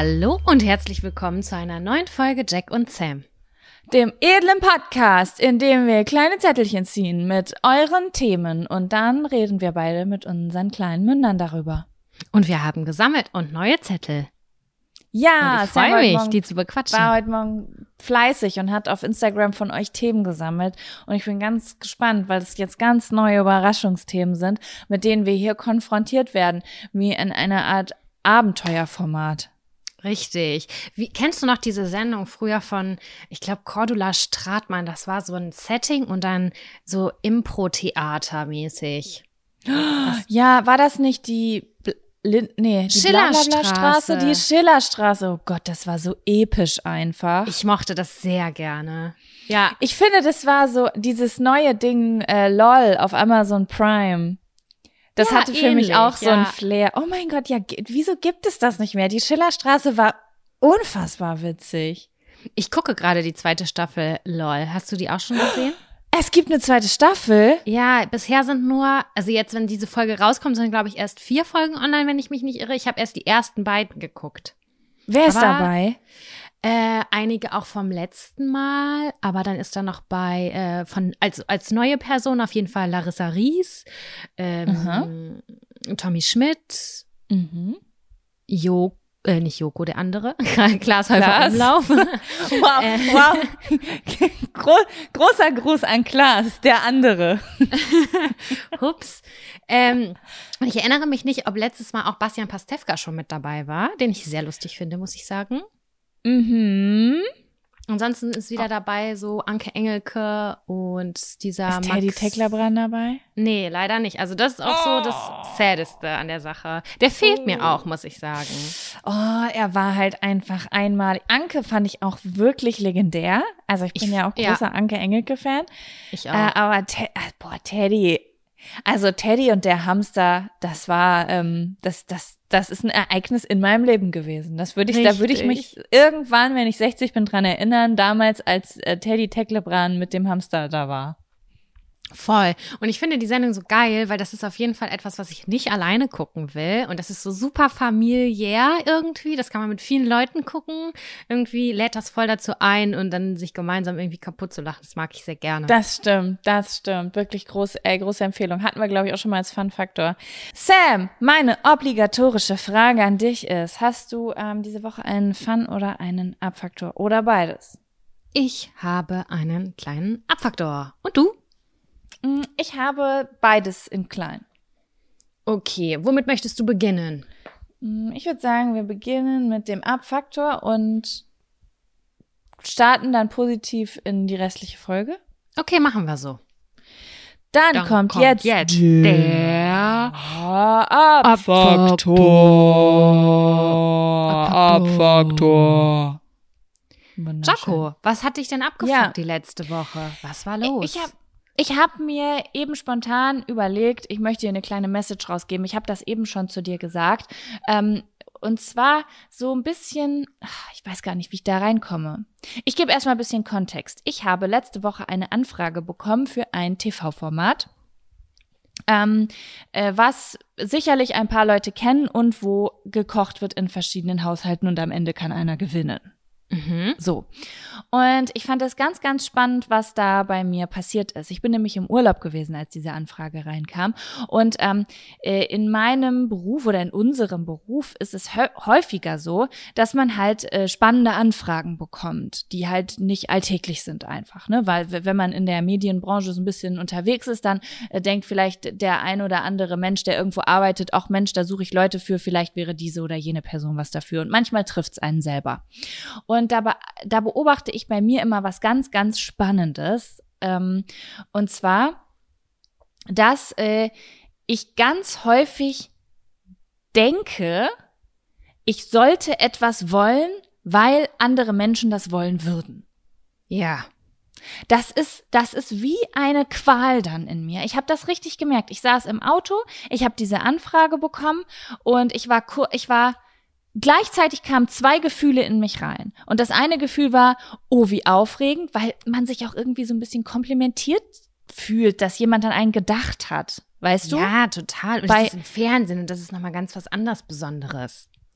Hallo und herzlich willkommen zu einer neuen Folge Jack und Sam. Dem edlen Podcast, in dem wir kleine Zettelchen ziehen mit euren Themen und dann reden wir beide mit unseren kleinen Mündern darüber. Und wir haben gesammelt und neue Zettel. Ja, und ich freue mich, die zu bequatschen. War heute Morgen fleißig und hat auf Instagram von euch Themen gesammelt. Und ich bin ganz gespannt, weil es jetzt ganz neue Überraschungsthemen sind, mit denen wir hier konfrontiert werden, wie in einer Art Abenteuerformat. Richtig. Kennst du noch diese Sendung früher von, ich glaube, Cordula Stratmann? Das war so ein Setting und dann so Impro-Theater-mäßig. Ja, war das nicht die Schillerstraße. Die Schillerstraße. Oh Gott, das war so episch einfach. Ich mochte das sehr gerne. Ja. Ich finde, das war so dieses neue Ding, LOL auf Amazon Prime. Das hatte für mich auch so ein Flair. Oh mein Gott, ja, wieso gibt es das nicht mehr? Die Schillerstraße war unfassbar witzig. Ich gucke gerade die zweite Staffel LOL. Hast du die auch schon gesehen? Es gibt eine zweite Staffel? Ja, bisher sind also jetzt, wenn diese Folge rauskommt, sind, glaube ich, erst 4 Folgen online, wenn ich mich nicht irre. Ich habe erst die ersten beiden geguckt. Wer ist dabei? Einige auch vom letzten Mal, aber dann ist da noch bei, als neue Person auf jeden Fall Larissa Ries, Tommy Schmidt, nicht Joko, der andere, Klaas Häufer Umlauf. Wow. Großer Gruß an Klaas, der andere. Hups. Ich erinnere mich nicht, ob letztes Mal auch Bastian Pastewka schon mit dabei war, den ich sehr lustig finde, muss ich sagen. Ansonsten ist wieder dabei so Anke Engelke und dieser Ist Teddy Tecklebrand dabei? Nee, leider nicht. Also das ist auch so das Saddeste an der Sache. Der fehlt mir auch, muss ich sagen. Oh, er war halt einfach einmalig. Anke fand ich auch wirklich legendär. Also ich bin ja auch großer Anke Engelke-Fan. Ich auch. Aber Teddy. Also Teddy und der Hamster, das war, das ist ein Ereignis in meinem Leben gewesen. Da würde ich mich irgendwann, wenn ich 60 bin, dran erinnern, damals als Teddy Tecklebrand mit dem Hamster da war. Voll. Und ich finde die Sendung so geil, weil das ist auf jeden Fall etwas, was ich nicht alleine gucken will. Und das ist so super familiär irgendwie. Das kann man mit vielen Leuten gucken. Irgendwie lädt das voll dazu ein und dann sich gemeinsam irgendwie kaputt zu lachen. Das mag ich sehr gerne. Das stimmt. Wirklich große Empfehlung. Hatten wir, glaube ich, auch schon mal als Fun-Faktor. Sam, meine obligatorische Frage an dich ist, hast du diese Woche einen Fun- oder einen Abfaktor oder beides? Ich habe einen kleinen Abfaktor. Und du? Ich habe beides in klein. Okay, womit möchtest du beginnen? Ich würde sagen, wir beginnen mit dem Abfaktor und starten dann positiv in die restliche Folge. Okay, machen wir so. Dann kommt jetzt der Abfaktor. Jaco, was hat dich denn abgefuckt die letzte Woche? Was war los? Ich habe mir eben spontan überlegt, ich möchte dir eine kleine Message rausgeben. Ich habe das eben schon zu dir gesagt. Und zwar so ein bisschen, ich weiß gar nicht, wie ich da reinkomme. Ich gebe erstmal ein bisschen Kontext. Ich habe letzte Woche eine Anfrage bekommen für ein TV-Format, was sicherlich ein paar Leute kennen und wo gekocht wird in verschiedenen Haushalten und am Ende kann einer gewinnen. So. Und ich fand das ganz, ganz spannend, was da bei mir passiert ist. Ich bin nämlich im Urlaub gewesen, als diese Anfrage reinkam. Und in meinem Beruf oder in unserem Beruf ist es häufiger so, dass man halt spannende Anfragen bekommt, die halt nicht alltäglich sind einfach, ne? Weil wenn man in der Medienbranche so ein bisschen unterwegs ist, dann denkt vielleicht der ein oder andere Mensch, der irgendwo arbeitet, auch Mensch, da suche ich Leute für, vielleicht wäre diese oder jene Person was dafür. Und manchmal trifft's einen selber. Und da beobachte ich bei mir immer was ganz, ganz Spannendes. Und zwar, dass ich ganz häufig denke, ich sollte etwas wollen, weil andere Menschen das wollen würden. Ja. Das ist wie eine Qual dann in mir. Ich habe das richtig gemerkt. Ich saß im Auto, ich habe diese Anfrage bekommen und gleichzeitig kamen 2 Gefühle in mich rein. Und das eine Gefühl war, oh, wie aufregend, weil man sich auch irgendwie so ein bisschen komplimentiert fühlt, dass jemand an einen gedacht hat. Weißt du? Ja, total. Und das ist im Fernsehen und das ist nochmal ganz was anderes Besonderes.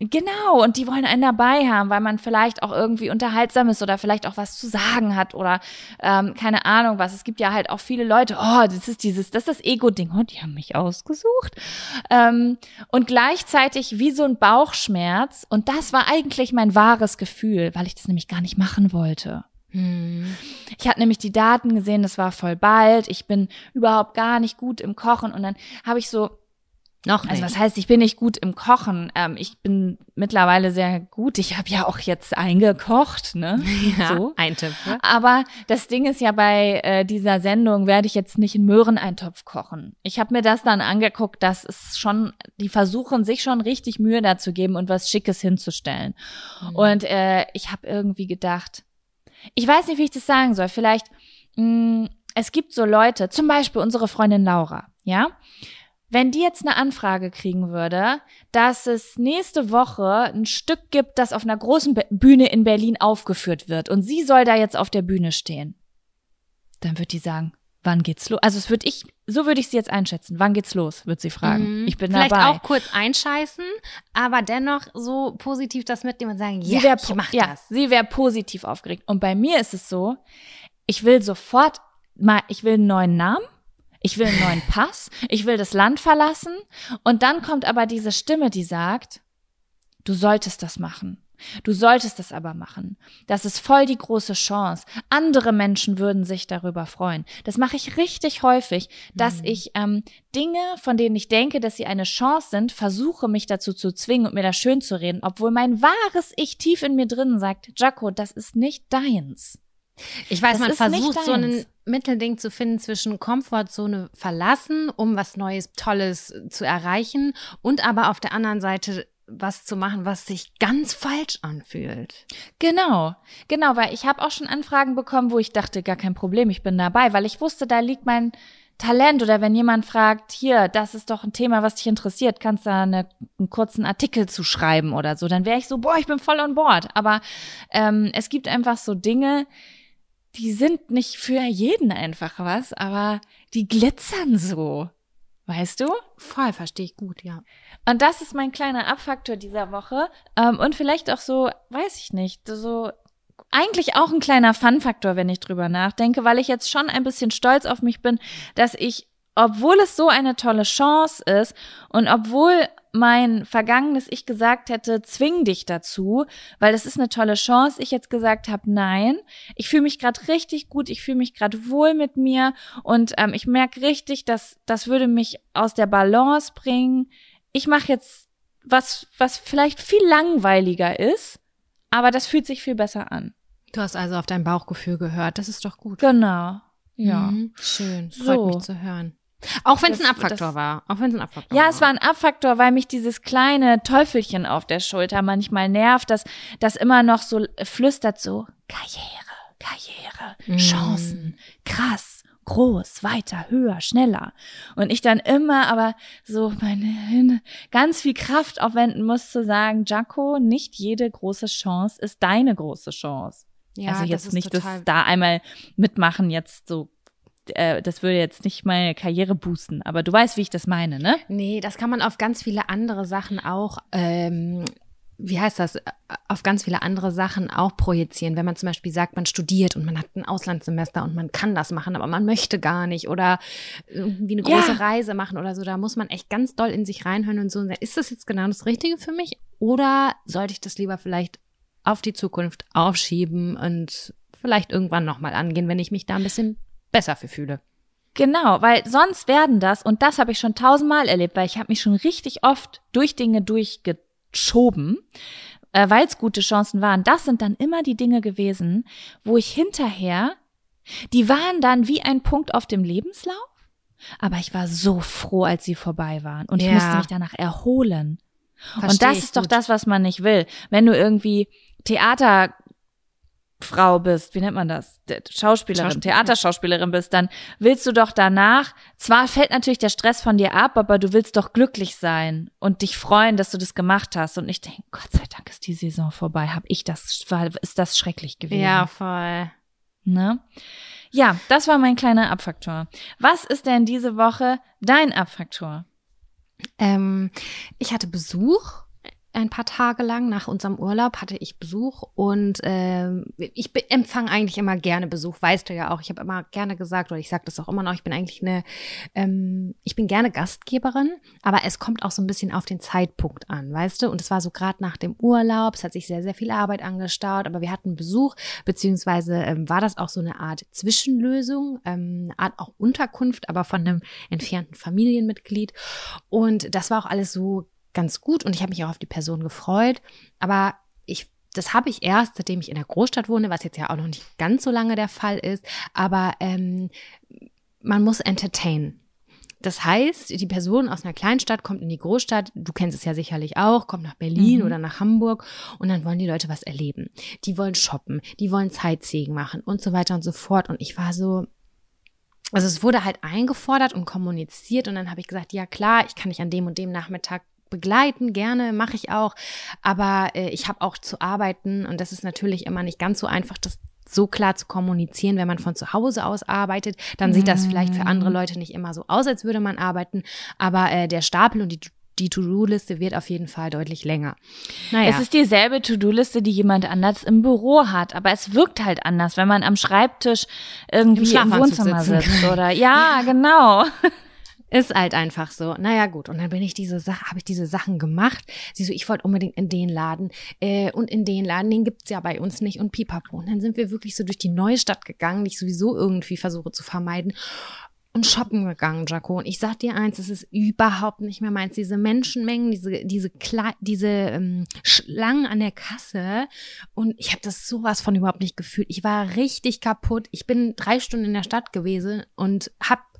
Genau, und die wollen einen dabei haben, weil man vielleicht auch irgendwie unterhaltsam ist oder vielleicht auch was zu sagen hat oder keine Ahnung was. Es gibt ja halt auch viele Leute, das ist das Ego-Ding, die haben mich ausgesucht. Und gleichzeitig wie so ein Bauchschmerz, und das war eigentlich mein wahres Gefühl, weil ich das nämlich gar nicht machen wollte. Ich hatte nämlich die Daten gesehen, das war voll bald, ich bin überhaupt gar nicht gut im Kochen und dann habe ich so, also was heißt, ich bin nicht gut im Kochen, ich bin mittlerweile sehr gut, ich habe ja auch jetzt eingekocht, ne? Ja, so. Eintöpfe. Aber das Ding ist ja, bei dieser Sendung werde ich jetzt nicht einen Möhreneintopf kochen. Ich habe mir das dann angeguckt, dass es schon, die versuchen sich schon richtig Mühe dazu geben und was Schickes hinzustellen. Und ich habe irgendwie gedacht, ich weiß nicht, wie ich das sagen soll, vielleicht, es gibt so Leute, zum Beispiel unsere Freundin Laura, ja? Wenn die jetzt eine Anfrage kriegen würde, dass es nächste Woche ein Stück gibt, das auf einer großen Bühne in Berlin aufgeführt wird und sie soll da jetzt auf der Bühne stehen, dann wird die sagen, wann geht's los? Also so würde ich sie jetzt einschätzen. Wann geht's los, wird sie fragen. Ich bin vielleicht dabei. Vielleicht auch kurz einscheißen, aber dennoch so positiv das mitnehmen und sagen, ich mach das. Sie wäre positiv aufgeregt. Und bei mir ist es so, ich will einen neuen Namen. Ich will einen neuen Pass, ich will das Land verlassen und dann kommt aber diese Stimme, die sagt, du solltest das machen. Du solltest das aber machen. Das ist voll die große Chance. Andere Menschen würden sich darüber freuen. Das mache ich richtig häufig, dass ich Dinge, von denen ich denke, dass sie eine Chance sind, versuche mich dazu zu zwingen und mir das schön zu reden, obwohl mein wahres Ich tief in mir drinnen sagt, Jaco, das ist nicht deins. Ich weiß, man versucht so ein Mittelding zu finden zwischen Komfortzone verlassen, um was Neues, Tolles zu erreichen und aber auf der anderen Seite was zu machen, was sich ganz falsch anfühlt. Genau, weil ich habe auch schon Anfragen bekommen, wo ich dachte, gar kein Problem, ich bin dabei, weil ich wusste, da liegt mein Talent oder wenn jemand fragt, hier, das ist doch ein Thema, was dich interessiert, kannst da einen kurzen Artikel zu schreiben oder so, dann wäre ich so, ich bin voll on board. Aber es gibt einfach so Dinge, die sind nicht für jeden einfach was, aber die glitzern so. Weißt du? Voll, verstehe ich gut, ja. Und das ist mein kleiner Abfaktor dieser Woche. Und vielleicht auch so, weiß ich nicht, so eigentlich auch ein kleiner Fun-Faktor, wenn ich drüber nachdenke, weil ich jetzt schon ein bisschen stolz auf mich bin, dass ich, obwohl es so eine tolle Chance ist und obwohl mein vergangenes Ich gesagt hätte, zwing dich dazu, weil das ist eine tolle Chance, ich jetzt gesagt habe, nein, ich fühle mich gerade richtig gut, ich fühle mich gerade wohl mit mir und ich merke richtig, dass das würde mich aus der Balance bringen. Ich mache jetzt was vielleicht viel langweiliger ist, aber das fühlt sich viel besser an. Du hast also auf dein Bauchgefühl gehört, das ist doch gut. Genau, ja. Schön, freut mich zu hören. Auch wenn es ein Abfaktor war. Ja, es war ein Abfaktor, weil mich dieses kleine Teufelchen auf der Schulter manchmal nervt, das immer noch so flüstert so, Karriere, Chancen, krass, groß, weiter, höher, schneller. Und ich dann immer aber so ganz viel Kraft aufwenden muss zu sagen, Jaco, nicht jede große Chance ist deine große Chance. Ja, also jetzt nicht das da einmal mitmachen jetzt so. Das würde jetzt nicht meine Karriere boosten, aber du weißt, wie ich das meine, ne? Nee, das kann man auf ganz viele andere Sachen auch, auf ganz viele andere Sachen auch projizieren. Wenn man zum Beispiel sagt, man studiert und man hat ein Auslandssemester und man kann das machen, aber man möchte gar nicht oder irgendwie eine große Reise machen oder so, da muss man echt ganz doll in sich reinhören und so und sagen, ist das jetzt genau das Richtige für mich oder sollte ich das lieber vielleicht auf die Zukunft aufschieben und vielleicht irgendwann nochmal angehen, wenn ich mich da ein bisschen besser für fühle. Genau, weil sonst werden das, und das habe ich schon 1000-mal erlebt, weil ich habe mich schon richtig oft durch Dinge durchgeschoben, weil es gute Chancen waren. Das sind dann immer die Dinge gewesen, wo ich hinterher, die waren dann wie ein Punkt auf dem Lebenslauf, aber ich war so froh, als sie vorbei waren und ich musste mich danach erholen. Und das ist doch das, was man nicht will. Wenn du irgendwie Theaterfrau bist, wie nennt man das? Theaterschauspielerin bist, dann willst du doch danach, zwar fällt natürlich der Stress von dir ab, aber du willst doch glücklich sein und dich freuen, dass du das gemacht hast. Und ich denke, Gott sei Dank ist die Saison vorbei. Ist das schrecklich gewesen. Ja, voll. Ne? Ja, das war mein kleiner Abfaktor. Was ist denn diese Woche dein Abfaktor? Ich hatte Besuch ein paar Tage lang. Nach unserem Urlaub hatte ich Besuch und ich empfange eigentlich immer gerne Besuch, weißt du ja auch. Ich habe immer gerne gesagt, oder ich sage das auch immer noch, ich bin eigentlich ich bin gerne Gastgeberin, aber es kommt auch so ein bisschen auf den Zeitpunkt an, weißt du. Und es war so gerade nach dem Urlaub, es hat sich sehr, sehr viel Arbeit angestaut, aber wir hatten Besuch, beziehungsweise war das auch so eine Art Zwischenlösung, eine Art auch Unterkunft, aber von einem entfernten Familienmitglied. Und das war auch alles so ganz gut und ich habe mich auch auf die Person gefreut, aber das habe ich erst, seitdem ich in der Großstadt wohne, was jetzt ja auch noch nicht ganz so lange der Fall ist, aber man muss entertainen. Das heißt, die Person aus einer Kleinstadt kommt in die Großstadt, du kennst es ja sicherlich auch, kommt nach Berlin oder nach Hamburg und dann wollen die Leute was erleben. Die wollen shoppen, die wollen Sightseeing machen und so weiter und so fort und ich war so, also es wurde halt eingefordert und kommuniziert und dann habe ich gesagt, ja klar, ich kann dich an dem und dem Nachmittag begleiten, gerne, mache ich auch, aber ich habe auch zu arbeiten und das ist natürlich immer nicht ganz so einfach, das so klar zu kommunizieren, wenn man von zu Hause aus arbeitet, dann sieht das vielleicht für andere Leute nicht immer so aus, als würde man arbeiten, aber der Stapel und die To-Do-Liste wird auf jeden Fall deutlich länger. Naja. Es ist dieselbe To-Do-Liste, die jemand anders im Büro hat, aber es wirkt halt anders, wenn man am Schreibtisch irgendwie im Wohnzimmer sitzt oder ja, genau. Ist halt einfach so. Naja, gut. Und dann habe ich diese Sachen gemacht. Sie so, ich wollte unbedingt in den Laden und in den Laden, den gibt's ja bei uns nicht und pipapo. Und dann sind wir wirklich so durch die Neustadt gegangen, die ich sowieso irgendwie versuche zu vermeiden. Und shoppen gegangen, Jaco. Und ich sag dir eins, es ist überhaupt nicht mehr meins. Diese Menschenmengen, diese Schlangen an der Kasse. Und ich habe das sowas von überhaupt nicht gefühlt. Ich war richtig kaputt. Ich bin 3 Stunden in der Stadt gewesen und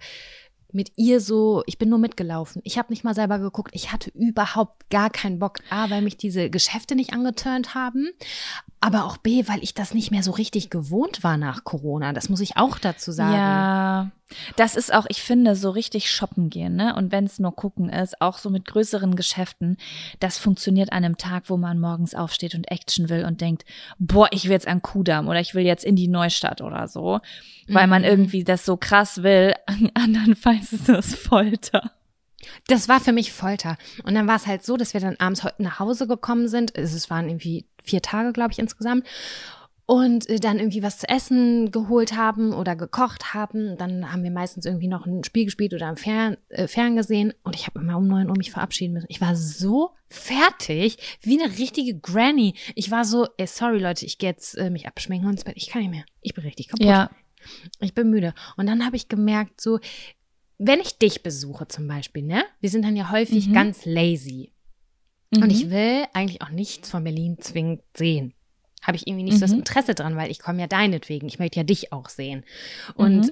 ich bin nur mitgelaufen. Ich habe nicht mal selber geguckt. Ich hatte überhaupt gar keinen Bock. A, weil mich diese Geschäfte nicht angeturnt haben, aber auch B, weil ich das nicht mehr so richtig gewohnt war nach Corona. Das muss ich auch dazu sagen. Ja, das ist auch, ich finde, so richtig shoppen gehen, ne? Und wenn es nur gucken ist, auch so mit größeren Geschäften, das funktioniert an einem Tag, wo man morgens aufsteht und Action will und denkt, boah, ich will jetzt an Kudamm oder ich will jetzt in die Neustadt oder so, weil man irgendwie das so krass will. Andernfalls ist das Folter. Das war für mich Folter. Und dann war es halt so, dass wir dann abends heute nach Hause gekommen sind. Es waren irgendwie 4 Tage, glaube ich, insgesamt. Und dann irgendwie was zu essen geholt haben oder gekocht haben. Dann haben wir meistens irgendwie noch ein Spiel gespielt oder am Fern gesehen. Und ich habe immer um 9 Uhr mich verabschieden müssen. Ich war so fertig, wie eine richtige Granny. Ich war so, sorry Leute, ich gehe jetzt mich abschminken und ins Bett. Ich kann nicht mehr. Ich bin richtig kaputt. Ja. Ich bin müde. Und dann habe ich gemerkt, so, wenn ich dich besuche zum Beispiel, ne? Wir sind dann ja häufig ganz lazy. Und ich will eigentlich auch nichts von Berlin zwingend sehen. Habe ich irgendwie nicht so das Interesse dran, weil ich komme ja deinetwegen. Ich möchte ja dich auch sehen. Und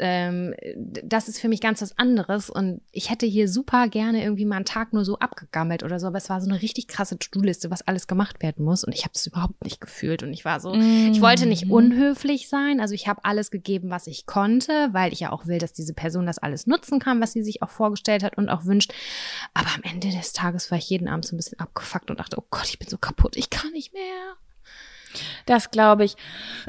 das ist für mich ganz was anderes. Und ich hätte hier super gerne irgendwie mal einen Tag nur so abgegammelt oder so. Aber es war so eine richtig krasse To-Do-Liste, was alles gemacht werden muss. Und ich habe es überhaupt nicht gefühlt. Und ich war so, ich wollte nicht unhöflich sein. Also ich habe alles gegeben, was ich konnte, weil ich ja auch will, dass diese Person das alles nutzen kann, was sie sich auch vorgestellt hat und auch wünscht. Aber am Ende des Tages war ich jeden Abend so ein bisschen abgefuckt und dachte, oh Gott, ich bin so kaputt, ich kann nicht mehr. Das glaube ich.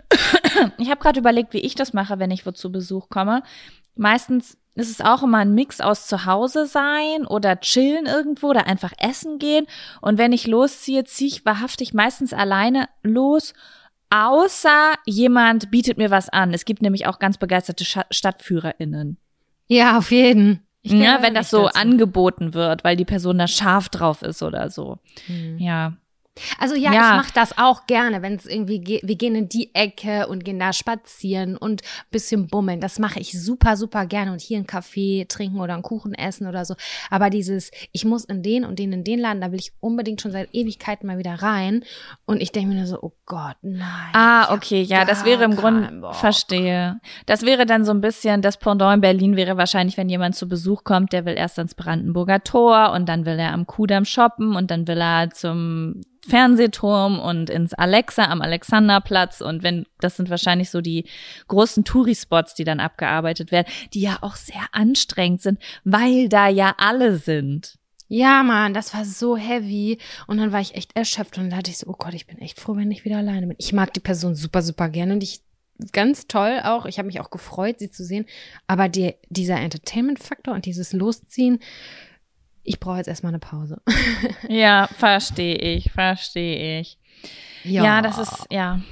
Ich habe gerade überlegt, wie ich das mache, wenn ich wo zu Besuch komme. Meistens ist es auch immer ein Mix aus zu Hause sein oder chillen irgendwo oder einfach essen gehen. Und wenn ich losziehe, ziehe ich wahrhaftig meistens alleine los, außer jemand bietet mir was an. Es gibt nämlich auch ganz begeisterte StadtführerInnen. Ja, auf jeden. Ja, wenn das so angeboten wird, weil die Person da scharf drauf ist oder so. Ja. Also ja, ich mache das auch gerne, wenn es irgendwie wir gehen in die Ecke und gehen da spazieren und bisschen bummeln. Das mache ich super, super gerne und hier einen Kaffee trinken oder einen Kuchen essen oder so. Aber ich muss in den Laden, da will ich unbedingt schon seit Ewigkeiten mal wieder rein. Und ich denke mir nur so, oh Gott, nein. Okay, ja, das wäre im Grunde, verstehe. Das wäre dann so ein bisschen, das Pendant in Berlin wäre wahrscheinlich, wenn jemand zu Besuch kommt, der will erst ans Brandenburger Tor und dann will er am Kudamm shoppen und dann will er zum Fernsehturm und ins Alexa am Alexanderplatz und das sind wahrscheinlich so die großen Touri-Spots, die dann abgearbeitet werden, die ja auch sehr anstrengend sind, weil da ja alle sind. Ja, Mann, das war so heavy und dann war ich echt erschöpft und da dachte ich so, oh Gott, ich bin echt froh, wenn ich wieder alleine bin. Ich mag die Person super, super gerne und ganz toll auch, ich habe mich auch gefreut, sie zu sehen, aber dieser Entertainment-Faktor und dieses Losziehen, Ich brauche jetzt erstmal eine Pause. Ja, verstehe ich. Ja, das ist, ja.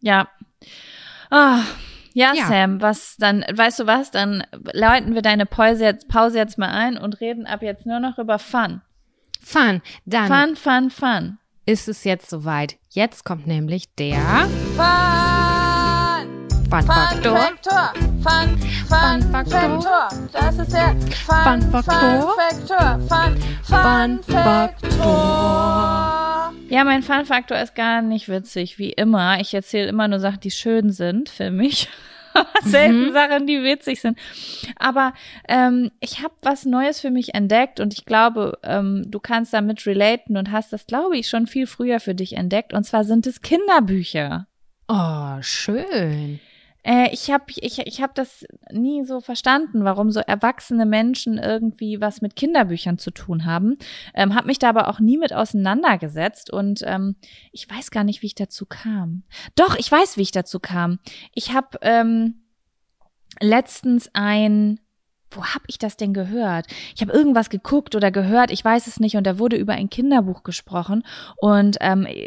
Ah, ja, Sam, weißt du was, dann läuten wir deine Pause jetzt mal ein und reden ab jetzt nur noch über Fun. Dann Fun. Ist es jetzt soweit. Jetzt kommt nämlich der Fun-Faktor. Fun-Faktor. Das ist der Fun-Faktor. Fun-Faktor. Ja, mein Fun-Faktor ist gar nicht witzig, wie immer. Ich erzähle immer nur Sachen, die schön sind für mich. Selten Sachen, die witzig sind. Aber ich habe was Neues für mich entdeckt und ich glaube, du kannst damit relaten und hast das, glaube ich, schon viel früher für dich entdeckt. Und zwar sind es Kinderbücher. Oh, schön. Ich hab das nie so verstanden, warum so erwachsene Menschen irgendwie was mit Kinderbüchern zu tun haben. Hab mich da aber auch nie mit auseinandergesetzt und ich weiß gar nicht, wie ich dazu kam. Doch, ich weiß, wie ich dazu kam. Ich habe letztens wo habe ich das denn gehört? Ich habe irgendwas geguckt oder gehört, ich weiß es nicht, und da wurde über ein Kinderbuch gesprochen und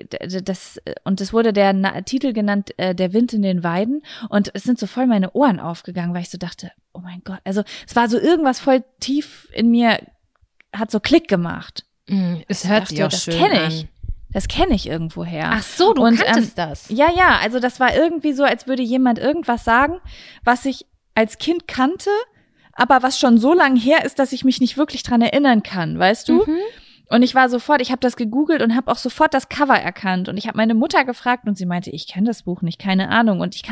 es wurde der Titel genannt, Der Wind in den Weiden, und es sind so voll meine Ohren aufgegangen, weil ich so dachte, oh mein Gott, also es war so irgendwas voll tief in mir, hat so Klick gemacht. Es hört sich auch schön an. Das kenne ich irgendwoher. Ach so, du kanntest das. Ja, also das war irgendwie so, als würde jemand irgendwas sagen, was ich als Kind kannte, aber was schon so lange her ist, dass ich mich nicht wirklich dran erinnern kann, weißt du? Und ich habe das gegoogelt und habe auch sofort das Cover erkannt. Und ich habe meine Mutter gefragt und sie meinte, ich kenne das Buch nicht, keine Ahnung. Und ich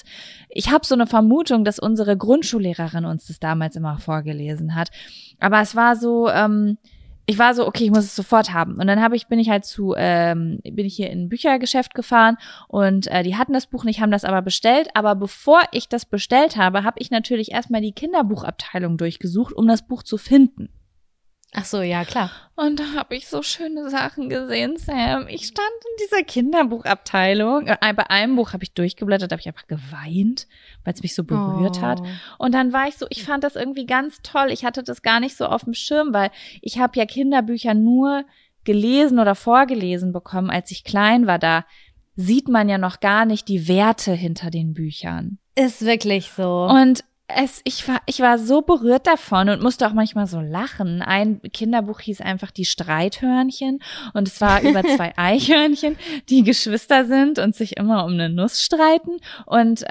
habe so eine Vermutung, dass unsere Grundschullehrerin uns das damals immer vorgelesen hat. Aber es war so, ich war so, okay, ich muss es sofort haben. Und dann bin ich hier in ein Büchergeschäft gefahren und die hatten das Buch nicht, haben das aber bestellt. Aber bevor ich das bestellt habe, habe ich natürlich erstmal die Kinderbuchabteilung durchgesucht, um das Buch zu finden. Ach so, ja, klar. Und da habe ich so schöne Sachen gesehen, Sam. Ich stand in dieser Kinderbuchabteilung. Bei einem Buch habe ich durchgeblättert, habe ich einfach geweint, weil es mich so berührt hat. Und dann war ich fand das irgendwie ganz toll. Ich hatte das gar nicht so auf dem Schirm, weil ich habe ja Kinderbücher nur gelesen oder vorgelesen bekommen, als ich klein war. Da sieht man ja noch gar nicht die Werte hinter den Büchern. Ist wirklich so. Und ich war so berührt davon und musste auch manchmal so lachen. Ein Kinderbuch hieß einfach Die Streithörnchen und es war über 2 Eichhörnchen, die Geschwister sind und sich immer um eine Nuss streiten und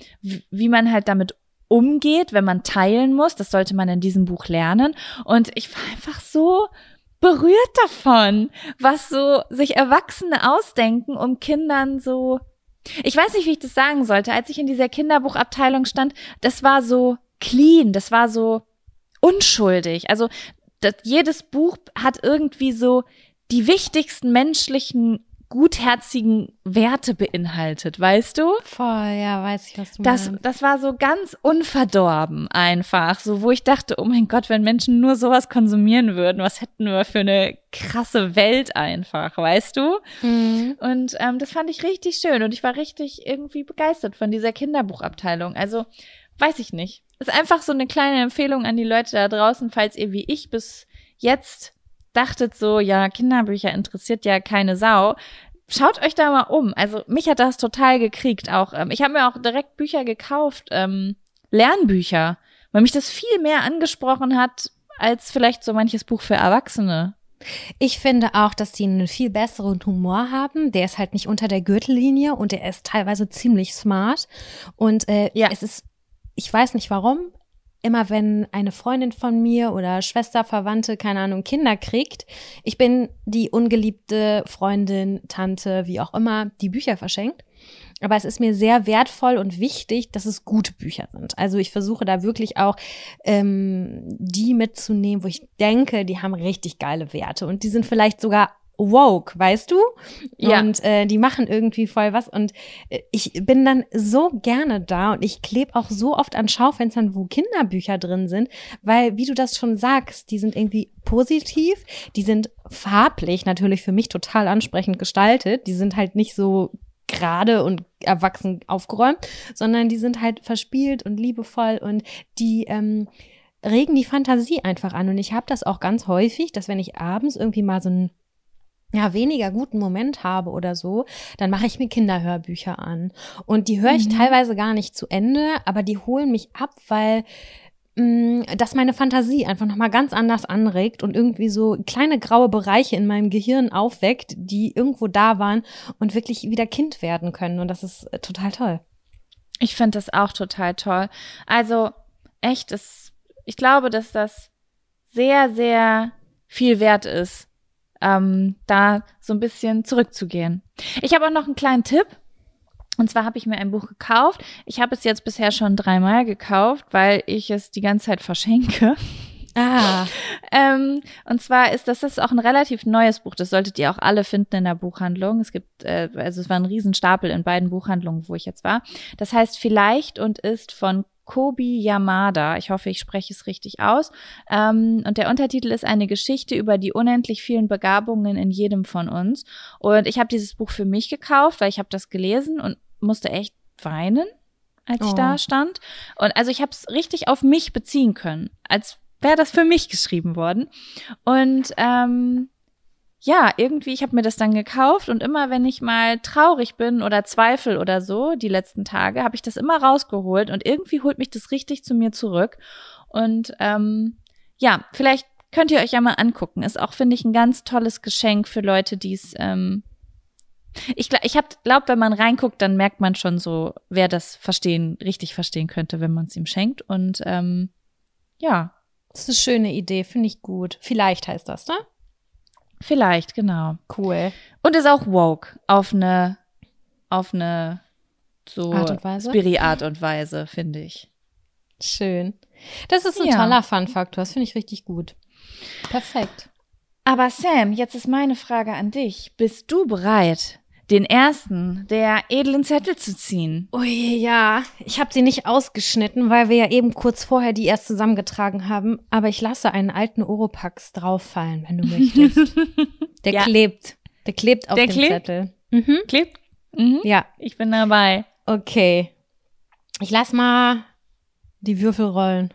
wie man halt damit umgeht, wenn man teilen muss. Das sollte man in diesem Buch lernen. Und ich war einfach so berührt davon, was so sich Erwachsene ausdenken, um Kindern so. Ich weiß nicht, wie ich das sagen sollte. Als ich in dieser Kinderbuchabteilung stand, das war so clean, das war so unschuldig. Also jedes Buch hat irgendwie so die wichtigsten menschlichen, gutherzigen Werte beinhaltet, weißt du? Voll, ja, weiß ich, was du meinst. Das war so ganz unverdorben einfach, so wo ich dachte, oh mein Gott, wenn Menschen nur sowas konsumieren würden, was hätten wir für eine krasse Welt einfach, weißt du? Und das fand ich richtig schön und ich war richtig irgendwie begeistert von dieser Kinderbuchabteilung. Also, weiß ich nicht. Ist einfach so eine kleine Empfehlung an die Leute da draußen, falls ihr wie ich bis jetzt dachtet so, ja, Kinderbücher interessiert ja keine Sau. Schaut euch da mal um. Also mich hat das total gekriegt auch. Ich habe mir auch direkt Bücher gekauft, Lernbücher, weil mich das viel mehr angesprochen hat, als vielleicht so manches Buch für Erwachsene. Ich finde auch, dass die einen viel besseren Humor haben. Der ist halt nicht unter der Gürtellinie und der ist teilweise ziemlich smart. Und es ist, ich weiß nicht warum, immer wenn eine Freundin von mir oder Schwester, Verwandte, keine Ahnung, Kinder kriegt, ich bin die ungeliebte Freundin, Tante, wie auch immer, die Bücher verschenkt. Aber es ist mir sehr wertvoll und wichtig, dass es gute Bücher sind. Also ich versuche da wirklich auch die mitzunehmen, wo ich denke, die haben richtig geile Werte. Und die sind vielleicht sogar woke, weißt du? Ja. Und die machen irgendwie voll was und ich bin dann so gerne da und ich klebe auch so oft an Schaufenstern, wo Kinderbücher drin sind, weil, wie du das schon sagst, die sind irgendwie positiv, die sind farblich natürlich für mich total ansprechend gestaltet, die sind halt nicht so gerade und erwachsen aufgeräumt, sondern die sind halt verspielt und liebevoll und die regen die Fantasie einfach an. Und ich habe das auch ganz häufig, dass wenn ich abends irgendwie mal so einen weniger guten Moment habe oder so, dann mache ich mir Kinderhörbücher an. Und die höre ich teilweise gar nicht zu Ende, aber die holen mich ab, weil das meine Fantasie einfach nochmal ganz anders anregt und irgendwie so kleine graue Bereiche in meinem Gehirn aufweckt, die irgendwo da waren und wirklich wieder Kind werden können. Und das ist total toll. Ich finde das auch total toll. Also echt, ich glaube, dass das sehr, sehr viel wert ist, da so ein bisschen zurückzugehen. Ich habe auch noch einen kleinen Tipp. Und zwar habe ich mir ein Buch gekauft. Ich habe es jetzt bisher schon 3-mal gekauft, weil ich es die ganze Zeit verschenke. Und zwar ist das auch ein relativ neues Buch. Das solltet ihr auch alle finden in der Buchhandlung. Es gibt, es war ein Riesenstapel in beiden Buchhandlungen, wo ich jetzt war. Das heißt Vielleicht und ist von Kobi Yamada. Ich hoffe, ich spreche es richtig aus. Und der Untertitel ist eine Geschichte über die unendlich vielen Begabungen in jedem von uns. Und ich habe dieses Buch für mich gekauft, weil ich habe das gelesen und musste echt weinen, als ich da stand. Und also ich habe es richtig auf mich beziehen können, als wäre das für mich geschrieben worden. Und irgendwie, ich habe mir das dann gekauft und immer, wenn ich mal traurig bin oder Zweifel oder so, die letzten Tage, habe ich das immer rausgeholt und irgendwie holt mich das richtig zu mir zurück. Und vielleicht könnt ihr euch ja mal angucken. Ist auch, finde ich, ein ganz tolles Geschenk für Leute, die es ich glaube, wenn man reinguckt, dann merkt man schon so, wer das richtig verstehen könnte, wenn man es ihm schenkt. Und Das ist eine schöne Idee, finde ich gut. Vielleicht heißt das, ne? Vielleicht, genau. Cool. Und ist auch woke auf eine so Art und Weise? Spiri-Art und Weise, finde ich. Schön. Das ist ein toller Fun-Faktor, das finde ich richtig gut. Perfekt. Aber Sam, jetzt ist meine Frage an dich. Bist du bereit, den ersten der edlen Zettel zu ziehen? Ui, ja. Ich habe sie nicht ausgeschnitten, weil wir ja eben kurz vorher die erst zusammengetragen haben. Aber ich lasse einen alten Oropax drauffallen, wenn du möchtest. Der klebt. Der klebt auf dem Zettel. Mhm. Klebt? Mhm. Ja. Ich bin dabei. Okay. Ich lass mal die Würfel rollen.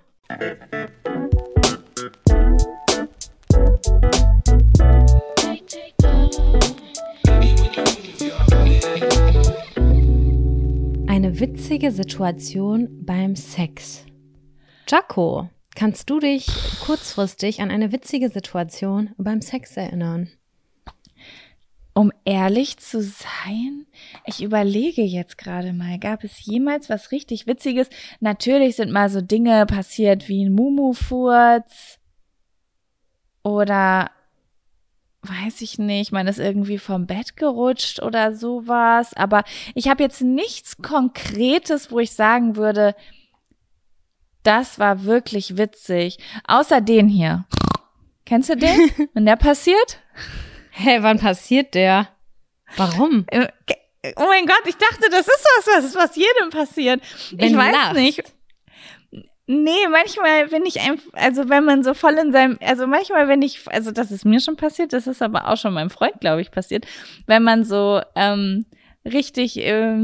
Eine witzige Situation beim Sex. Jaco, kannst du dich kurzfristig an eine witzige Situation beim Sex erinnern? Um ehrlich zu sein, ich überlege jetzt gerade mal, gab es jemals was richtig Witziges? Natürlich sind mal so Dinge passiert wie ein Mumu-Furz oder weiß ich nicht, man ist irgendwie vom Bett gerutscht oder sowas, aber ich habe jetzt nichts Konkretes, wo ich sagen würde, das war wirklich witzig, außer den hier. Kennst du den? Wenn der passiert? Hä, wann passiert der? Warum? Oh mein Gott, ich dachte, das ist was jedem passiert. Wenn ich weiß lachst. nicht. Nee, manchmal bin ich einfach, also wenn man so voll in seinem, also manchmal also das ist mir schon passiert, das ist aber auch schon meinem Freund, glaube ich, passiert, wenn man so richtig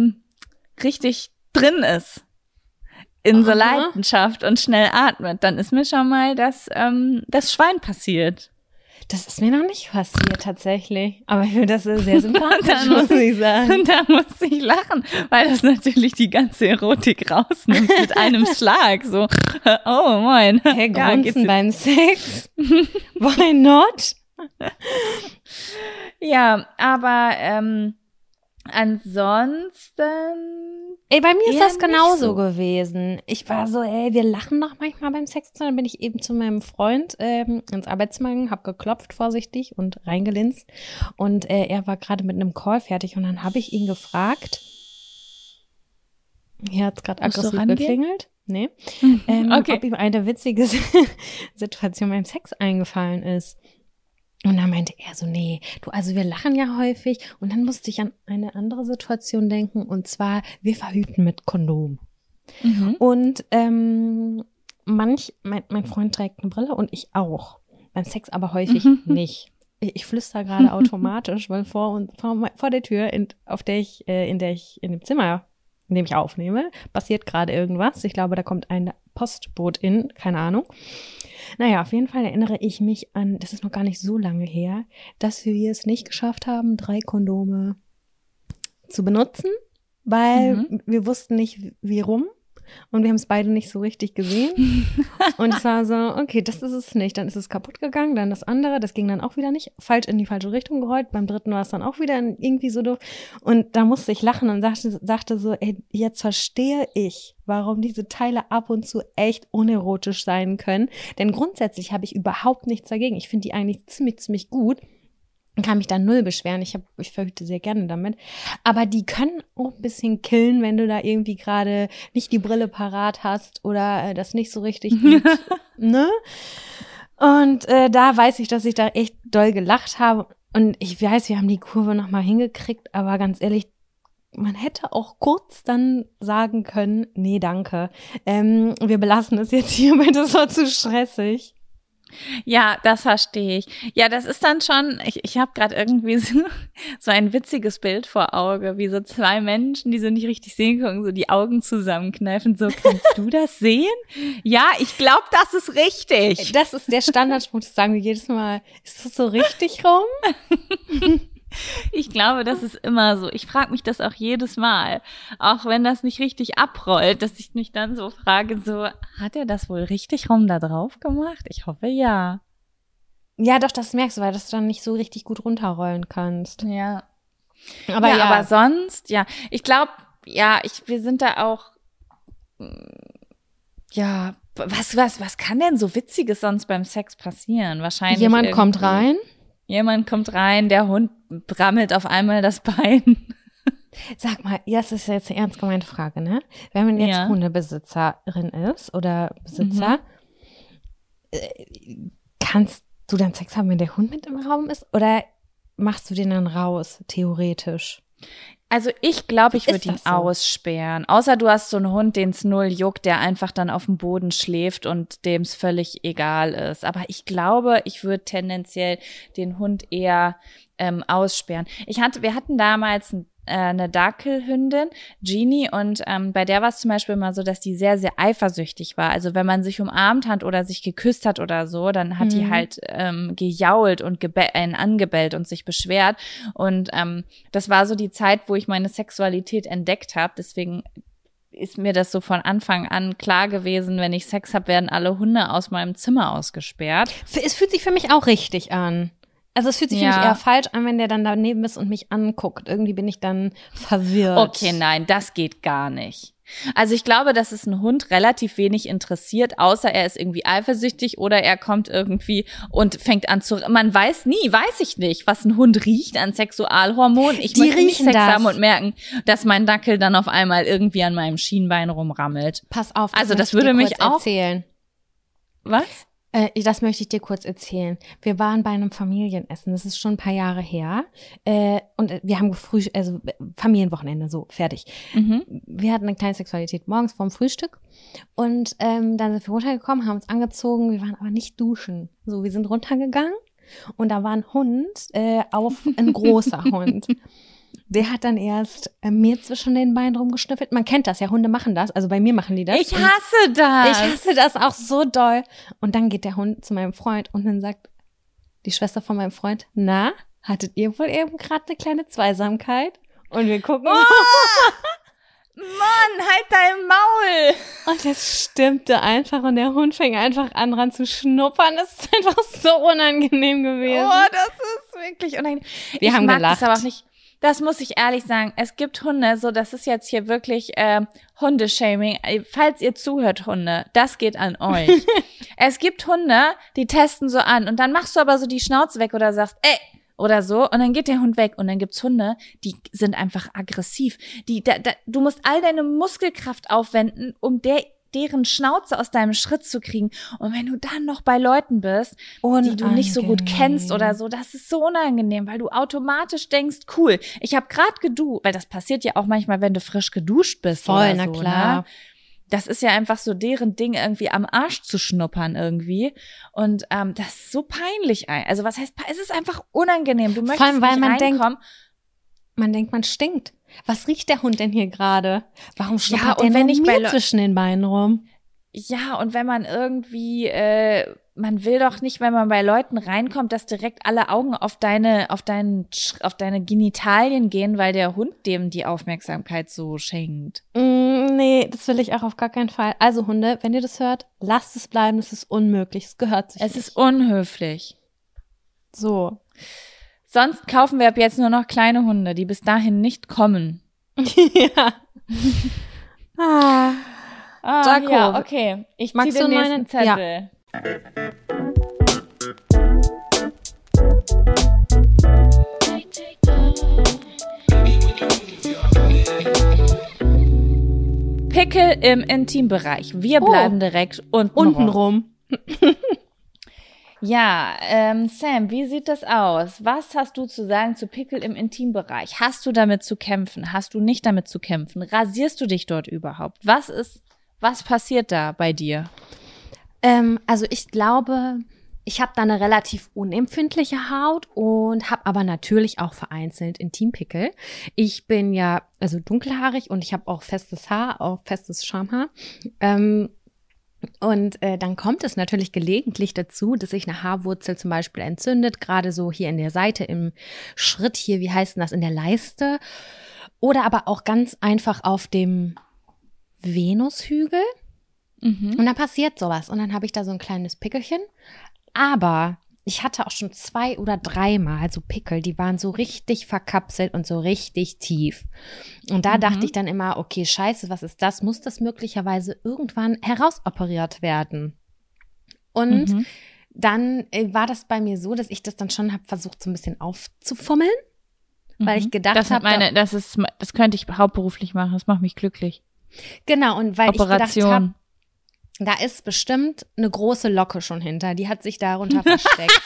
drin ist in so Leidenschaft und schnell atmet, dann ist mir schon mal das Schwein passiert. Das ist mir noch nicht passiert, tatsächlich. Aber ich finde das sehr sympathisch, muss ich sagen. Und da muss ich lachen, weil das natürlich die ganze Erotik rausnimmt mit einem Schlag. So, oh moin. Hey, Grunzen beim Sex? Why not? Ja, aber ansonsten... Bei mir ist das genauso gewesen. Ich war so, wir lachen doch manchmal beim Sex. Dann bin ich eben zu meinem Freund ins Arbeitszimmer gegangen, hab geklopft vorsichtig und reingelinst. Und er war gerade mit einem Call fertig. Und dann habe ich ihn gefragt, hier hat's gerade aggressiv geklingelt. Nee. Okay. Ob ihm eine witzige Situation beim Sex eingefallen ist. Und dann meinte er so, nee, also wir lachen ja häufig. Und dann musste ich an eine andere Situation denken. Und zwar, wir verhüten mit Kondom. Mhm. Und mein Freund trägt eine Brille und ich auch. Beim Sex aber häufig nicht. Ich flüster gerade automatisch, weil vor der Tür, in dem Zimmer, in dem ich aufnehme, passiert gerade irgendwas. Ich glaube, da kommt ein Postbotin, keine Ahnung. Naja, auf jeden Fall erinnere ich mich an, das ist noch gar nicht so lange her, dass wir es nicht geschafft haben, 3 Kondome zu benutzen, weil wir wussten nicht, wie rum. Und wir haben es beide nicht so richtig gesehen. Und es war so, okay, das ist es nicht. Dann ist es kaputt gegangen, dann das andere, das ging dann auch wieder nicht. Falsch in die falsche Richtung gerollt. Beim dritten war es dann auch wieder irgendwie so doof. Und da musste ich lachen und sagte so, ey, jetzt verstehe ich, warum diese Teile ab und zu echt unerotisch sein können. Denn grundsätzlich habe ich überhaupt nichts dagegen. Ich finde die eigentlich ziemlich gut. Kann mich da null beschweren. Ich verhüte sehr gerne damit. Aber die können auch ein bisschen killen, wenn du da irgendwie gerade nicht die Brille parat hast oder das nicht so richtig gut, ne? Und da weiß ich, dass ich da echt doll gelacht habe. Und ich weiß, wir haben die Kurve nochmal hingekriegt, aber ganz ehrlich, man hätte auch kurz dann sagen können, nee, danke. Wir belassen es jetzt hier, weil das war zu stressig. Ja, das verstehe ich. Ja, das ist dann schon, ich habe gerade irgendwie so ein witziges Bild vor Auge, wie so 2 Menschen, die so nicht richtig sehen können, so die Augen zusammenkneifen, so, kannst du das sehen? Ja, ich glaube, das ist richtig. Das ist der Standardspruch, das sagen wir jedes Mal. Ist das so richtig rum? Ich glaube, das ist immer so. Ich frage mich das auch jedes Mal, auch wenn das nicht richtig abrollt, dass ich mich dann so frage, so, hat er das wohl richtig rum da drauf gemacht? Ich hoffe, ja. Ja, doch, das merkst du, weil das du dann nicht so richtig gut runterrollen kannst. Ja. Aber sonst, ja. Ich glaube, ja, wir sind da auch, ja, was kann denn so Witziges sonst beim Sex passieren? Wahrscheinlich jemand kommt rein. Jemand kommt rein, der Hund brammelt auf einmal das Bein. Sag mal, ja, das ist jetzt eine ernst gemeinte Frage, ne? Wenn man jetzt Hundebesitzerin ist oder Besitzer, kannst du dann Sex haben, wenn der Hund mit im Raum ist? Oder machst du den dann raus, theoretisch? Also ich glaube, ich würde ihn aussperren. Außer du hast so einen Hund, den es null juckt, der einfach dann auf dem Boden schläft und dem es völlig egal ist. Aber ich glaube, ich würde tendenziell den Hund eher aussperren. Wir hatten damals eine Dackelhündin, Genie, und bei der war es zum Beispiel immer so, dass die sehr, sehr eifersüchtig war. Also wenn man sich umarmt hat oder sich geküsst hat oder so, dann hat die halt gejault und angebellt und sich beschwert. Und das war so die Zeit, wo ich meine Sexualität entdeckt habe. Deswegen ist mir das so von Anfang an klar gewesen, wenn ich Sex habe, werden alle Hunde aus meinem Zimmer ausgesperrt. Es fühlt sich für mich auch richtig an. Also es fühlt sich für mich eher falsch an, wenn der dann daneben ist und mich anguckt. Irgendwie bin ich dann verwirrt. Okay, nein, das geht gar nicht. Also ich glaube, dass es einen Hund relativ wenig interessiert, außer er ist irgendwie eifersüchtig oder er kommt irgendwie und fängt an man weiß ich nicht, was ein Hund riecht an Sexualhormonen. Ich möchte nicht Sex haben und merken, dass mein Dackel dann auf einmal irgendwie an meinem Schienbein rumrammelt. Pass auf, also das würde mich auch erzählen. Was? Das möchte ich dir kurz erzählen. Wir waren bei einem Familienessen, das ist schon ein paar Jahre her, und wir haben Familienwochenende, so, fertig. Wir hatten eine kleine Sexualität morgens vorm Frühstück und dann sind wir runtergekommen, haben uns angezogen, wir waren aber nicht duschen. So, wir sind runtergegangen und da war ein Hund, ein großer Hund. Der hat dann erst mir zwischen den Beinen rumgeschnüffelt. Man kennt das ja, Hunde machen das. Also bei mir machen die das. Ich hasse das. Ich hasse das auch so doll. Und dann geht der Hund zu meinem Freund und dann sagt die Schwester von meinem Freund, na, hattet ihr wohl eben gerade eine kleine Zweisamkeit? Und wir gucken. Mann, halt dein Maul! Und das stimmte einfach und der Hund fing einfach an dran zu schnuppern. Das ist einfach so unangenehm gewesen. Oh, das ist wirklich unangenehm. Wir haben gelacht. Das aber auch nicht. Das muss ich ehrlich sagen. Es gibt Hunde, so das ist jetzt hier wirklich Hundeshaming. Falls ihr zuhört, Hunde, das geht an euch. Es gibt Hunde, die testen so an und dann machst du aber so die Schnauze weg oder sagst, ey, oder so und dann geht der Hund weg und dann gibt's Hunde, die sind einfach aggressiv. Du musst all deine Muskelkraft aufwenden, um deren Schnauze aus deinem Schritt zu kriegen. Und wenn du dann noch bei Leuten bist, die du nicht so gut kennst oder so, das ist so unangenehm, weil du automatisch denkst, cool, ich habe gerade geduscht, weil das passiert ja auch manchmal, wenn du frisch geduscht bist. Voll, oder na so, klar. Ne? Das ist ja einfach so deren Ding, irgendwie am Arsch zu schnuppern irgendwie. Und das ist so peinlich. Also was heißt, es ist einfach unangenehm. Du möchtest vor allem, weil nicht reinkommen. Man denkt, man stinkt. Was riecht der Hund denn hier gerade? Warum schnuppert und der wenn nur ich mir zwischen den Beinen rum? Ja, und wenn man irgendwie, man will doch nicht, wenn man bei Leuten reinkommt, dass direkt alle Augen auf deine Genitalien gehen, weil der Hund dem die Aufmerksamkeit so schenkt. Nee, das will ich auch auf gar keinen Fall. Also Hunde, wenn ihr das hört, lasst es bleiben, es ist unmöglich, es gehört sich Es nicht. ist unhöflich. So. Sonst kaufen wir ab jetzt nur noch kleine Hunde, die bis dahin nicht kommen. Ja. Jaco, ja, okay. Ich ziehe den nächsten Zettel. Ja. Pickel im Intimbereich. Wir bleiben direkt unten rum. Ja, Sam, wie sieht das aus? Was hast du zu sagen zu Pickel im Intimbereich? Hast du damit zu kämpfen? Hast du nicht damit zu kämpfen? Rasierst du dich dort überhaupt? Was passiert da bei dir? Also ich glaube, ich habe da eine relativ unempfindliche Haut und habe aber natürlich auch vereinzelt Intimpickel. Ich bin ja also dunkelhaarig und ich habe auch festes Haar, auch festes Schamhaar. Und dann kommt es natürlich gelegentlich dazu, dass sich eine Haarwurzel zum Beispiel entzündet, gerade so hier in der Seite im Schritt hier, wie heißt denn das, in der Leiste. Oder aber auch ganz einfach auf dem Venushügel. Und dann passiert sowas und dann habe ich da so ein kleines Pickelchen. Aber ich hatte auch schon 2 oder 3 Mal so Pickel, die waren so richtig verkapselt und so richtig tief. Und da dachte ich dann immer, okay, scheiße, was ist das? Muss das möglicherweise irgendwann herausoperiert werden? Und dann war das bei mir so, dass ich das dann schon habe versucht, so ein bisschen aufzufummeln, weil ich gedacht habe, das könnte ich hauptberuflich machen, das macht mich glücklich. Genau, und weil Operation. Ich gedacht habe, da ist bestimmt eine große Locke schon hinter, die hat sich darunter versteckt.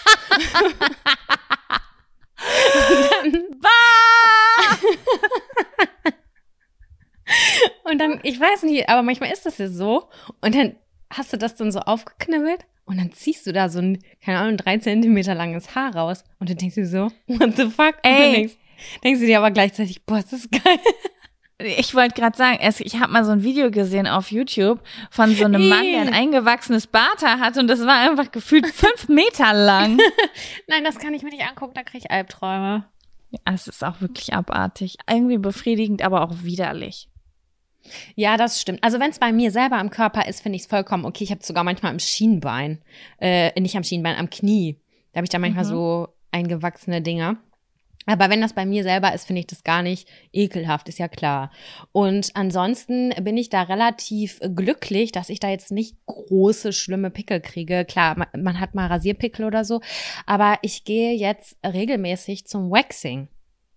Und dann, ich weiß nicht, aber manchmal ist das ja so. Und dann hast du das dann so aufgeknibbelt und dann ziehst du da so ein, keine Ahnung, 3 Zentimeter langes Haar raus. Und du denkst dir so, what the fuck? Ey. Denkst du dir aber gleichzeitig, boah, ist das geil. Ich wollte gerade sagen, ich habe mal so ein Video gesehen auf YouTube von so einem Mann, der ein eingewachsenes Barthaar hat und das war einfach gefühlt 5 Meter lang. Nein, das kann ich mir nicht angucken, da kriege ich Albträume. Ja, es ist auch wirklich abartig. Irgendwie befriedigend, aber auch widerlich. Ja, das stimmt. Also wenn es bei mir selber am Körper ist, finde ich es vollkommen okay. Ich habe es sogar manchmal am Schienbein, nicht am Schienbein, am Knie. Da habe ich da manchmal so eingewachsene Dinger. Aber wenn das bei mir selber ist, finde ich das gar nicht ekelhaft, ist ja klar. Und ansonsten bin ich da relativ glücklich, dass ich da jetzt nicht große, schlimme Pickel kriege. Klar, man hat mal Rasierpickel oder so, aber ich gehe jetzt regelmäßig zum Waxing.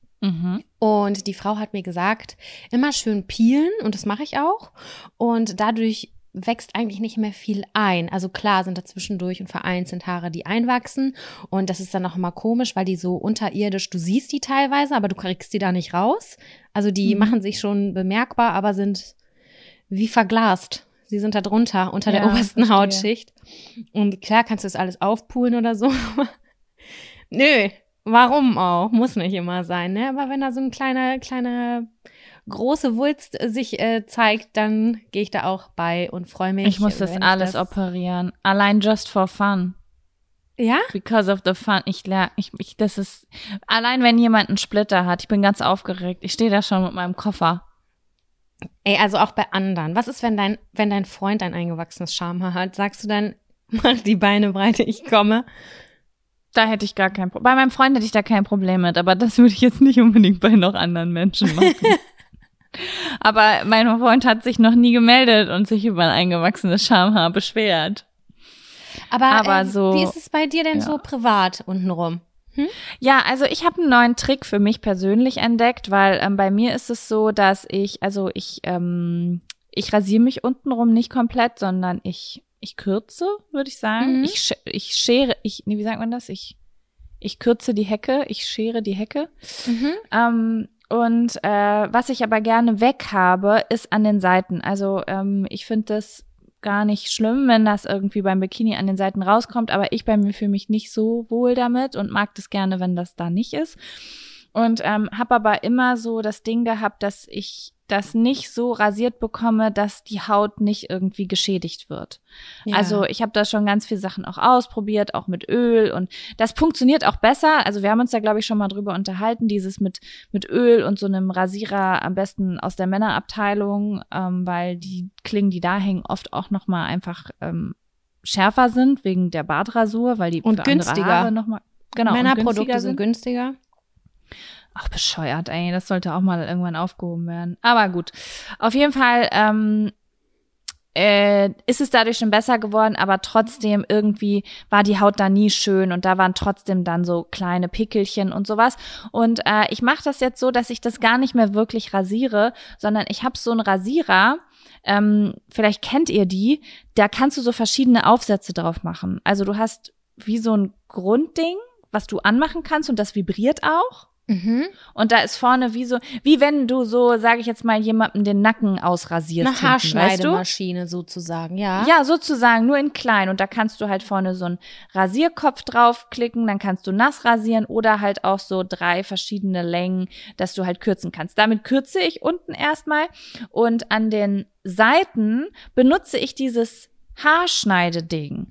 Und die Frau hat mir gesagt, immer schön peelen und das mache ich auch. Und dadurch wächst eigentlich nicht mehr viel ein. Also klar sind da zwischendurch und vereinzelt Haare, die einwachsen. Und das ist dann auch immer komisch, weil die so unterirdisch, du siehst die teilweise, aber du kriegst die da nicht raus. Also die machen sich schon bemerkbar, aber sind wie verglast. Sie sind da drunter, unter der obersten Hautschicht. Und klar kannst du das alles aufpulen oder so. Nö, warum auch? Muss nicht immer sein, ne? Aber wenn da so ein kleiner große Wulst sich zeigt, dann gehe ich da auch bei und freue mich. Ich muss das alles operieren. Allein just for fun. Ja? Because of the fun. Allein wenn jemand einen Splitter hat, ich bin ganz aufgeregt. Ich stehe da schon mit meinem Koffer. Ey, also auch bei anderen. Was ist, wenn dein Freund ein eingewachsenes Schamhaar hat? Sagst du dann, mach die Beine breite, ich komme? Da hätte ich gar kein Problem. Bei meinem Freund hätte ich da kein Problem mit, aber das würde ich jetzt nicht unbedingt bei noch anderen Menschen machen. Aber mein Freund hat sich noch nie gemeldet und sich über ein eingewachsenes Schamhaar beschwert. Aber so, wie ist es bei dir denn so privat untenrum? Ja, also ich habe einen neuen Trick für mich persönlich entdeckt, weil bei mir ist es so, dass ich rasiere mich untenrum nicht komplett, sondern ich kürze, würde ich sagen. Ich schere, wie sagt man das? Ich kürze die Hecke, ich schere die Hecke. Und was ich aber gerne weg habe, ist an den Seiten. Also ich finde das gar nicht schlimm, wenn das irgendwie beim Bikini an den Seiten rauskommt, aber ich bei mir fühle mich nicht so wohl damit und mag das gerne, wenn das da nicht ist. Und habe aber immer so das Ding gehabt, dass ich das nicht so rasiert bekomme, dass die Haut nicht irgendwie geschädigt wird. Ja. Also ich habe da schon ganz viele Sachen auch ausprobiert, auch mit Öl und das funktioniert auch besser. Also wir haben uns da, glaube ich, schon mal drüber unterhalten, dieses mit Öl und so einem Rasierer am besten aus der Männerabteilung, weil die Klingen, die da hängen, oft auch nochmal einfach schärfer sind wegen der Bartrasur, weil die und für günstiger. Andere Haare nochmal, genau, Männerprodukte sind günstiger. Ach, bescheuert, ey. Das sollte auch mal irgendwann aufgehoben werden. Aber gut. Auf jeden Fall ist es dadurch schon besser geworden, aber trotzdem irgendwie war die Haut da nie schön und da waren trotzdem dann so kleine Pickelchen und sowas. Und ich mache das jetzt so, dass ich das gar nicht mehr wirklich rasiere, sondern ich habe so einen Rasierer, vielleicht kennt ihr die, da kannst du so verschiedene Aufsätze drauf machen. Also du hast wie so ein Grundding, was du anmachen kannst und das vibriert auch. Mhm. Und da ist vorne wie wenn du so, sage ich jetzt mal, jemandem den Nacken ausrasierst. Eine Haarschneidemaschine sozusagen, ja. Ja, sozusagen, nur in klein. Und da kannst du halt vorne so einen Rasierkopf draufklicken, dann kannst du nass rasieren oder halt auch so 3 verschiedene Längen, dass du halt kürzen kannst. Damit kürze ich unten erstmal und an den Seiten benutze ich dieses Haarschneideding.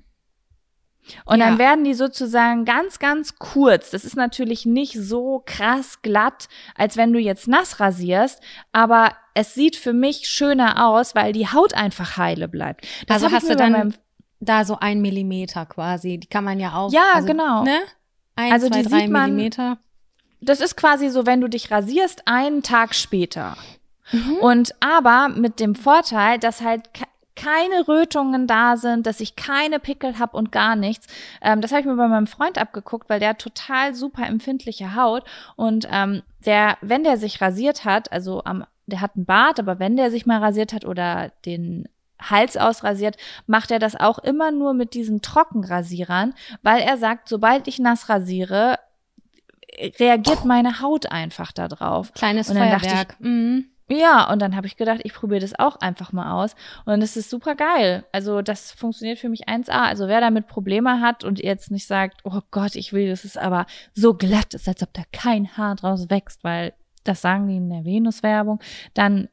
Und dann werden die sozusagen ganz, ganz kurz. Das ist natürlich nicht so krass glatt, als wenn du jetzt nass rasierst, aber es sieht für mich schöner aus, weil die Haut einfach heile bleibt. Das also hast du dann da so 1 Millimeter quasi, die kann man ja auch. Ja, genau. Ne? 1, 2, 3 Millimeter. Das ist quasi so, wenn du dich rasierst, einen Tag später. Mhm. Und aber mit dem Vorteil, dass halt keine Rötungen da sind, dass ich keine Pickel habe und gar nichts. Das habe ich mir bei meinem Freund abgeguckt, weil der hat total super empfindliche Haut und wenn der sich rasiert hat, also der hat einen Bart, aber wenn der sich mal rasiert hat oder den Hals ausrasiert, macht er das auch immer nur mit diesen Trockenrasierern, weil er sagt, sobald ich nass rasiere, reagiert meine Haut einfach da drauf. Kleines Feuerwerk. Ja, und dann habe ich gedacht, ich probiere das auch einfach mal aus. Und es ist super geil. Also das funktioniert für mich 1A. Also wer damit Probleme hat und jetzt nicht sagt, oh Gott, ich will, dass es aber so glatt ist, als ob da kein Haar draus wächst, weil das sagen die in der Venus-Werbung, dann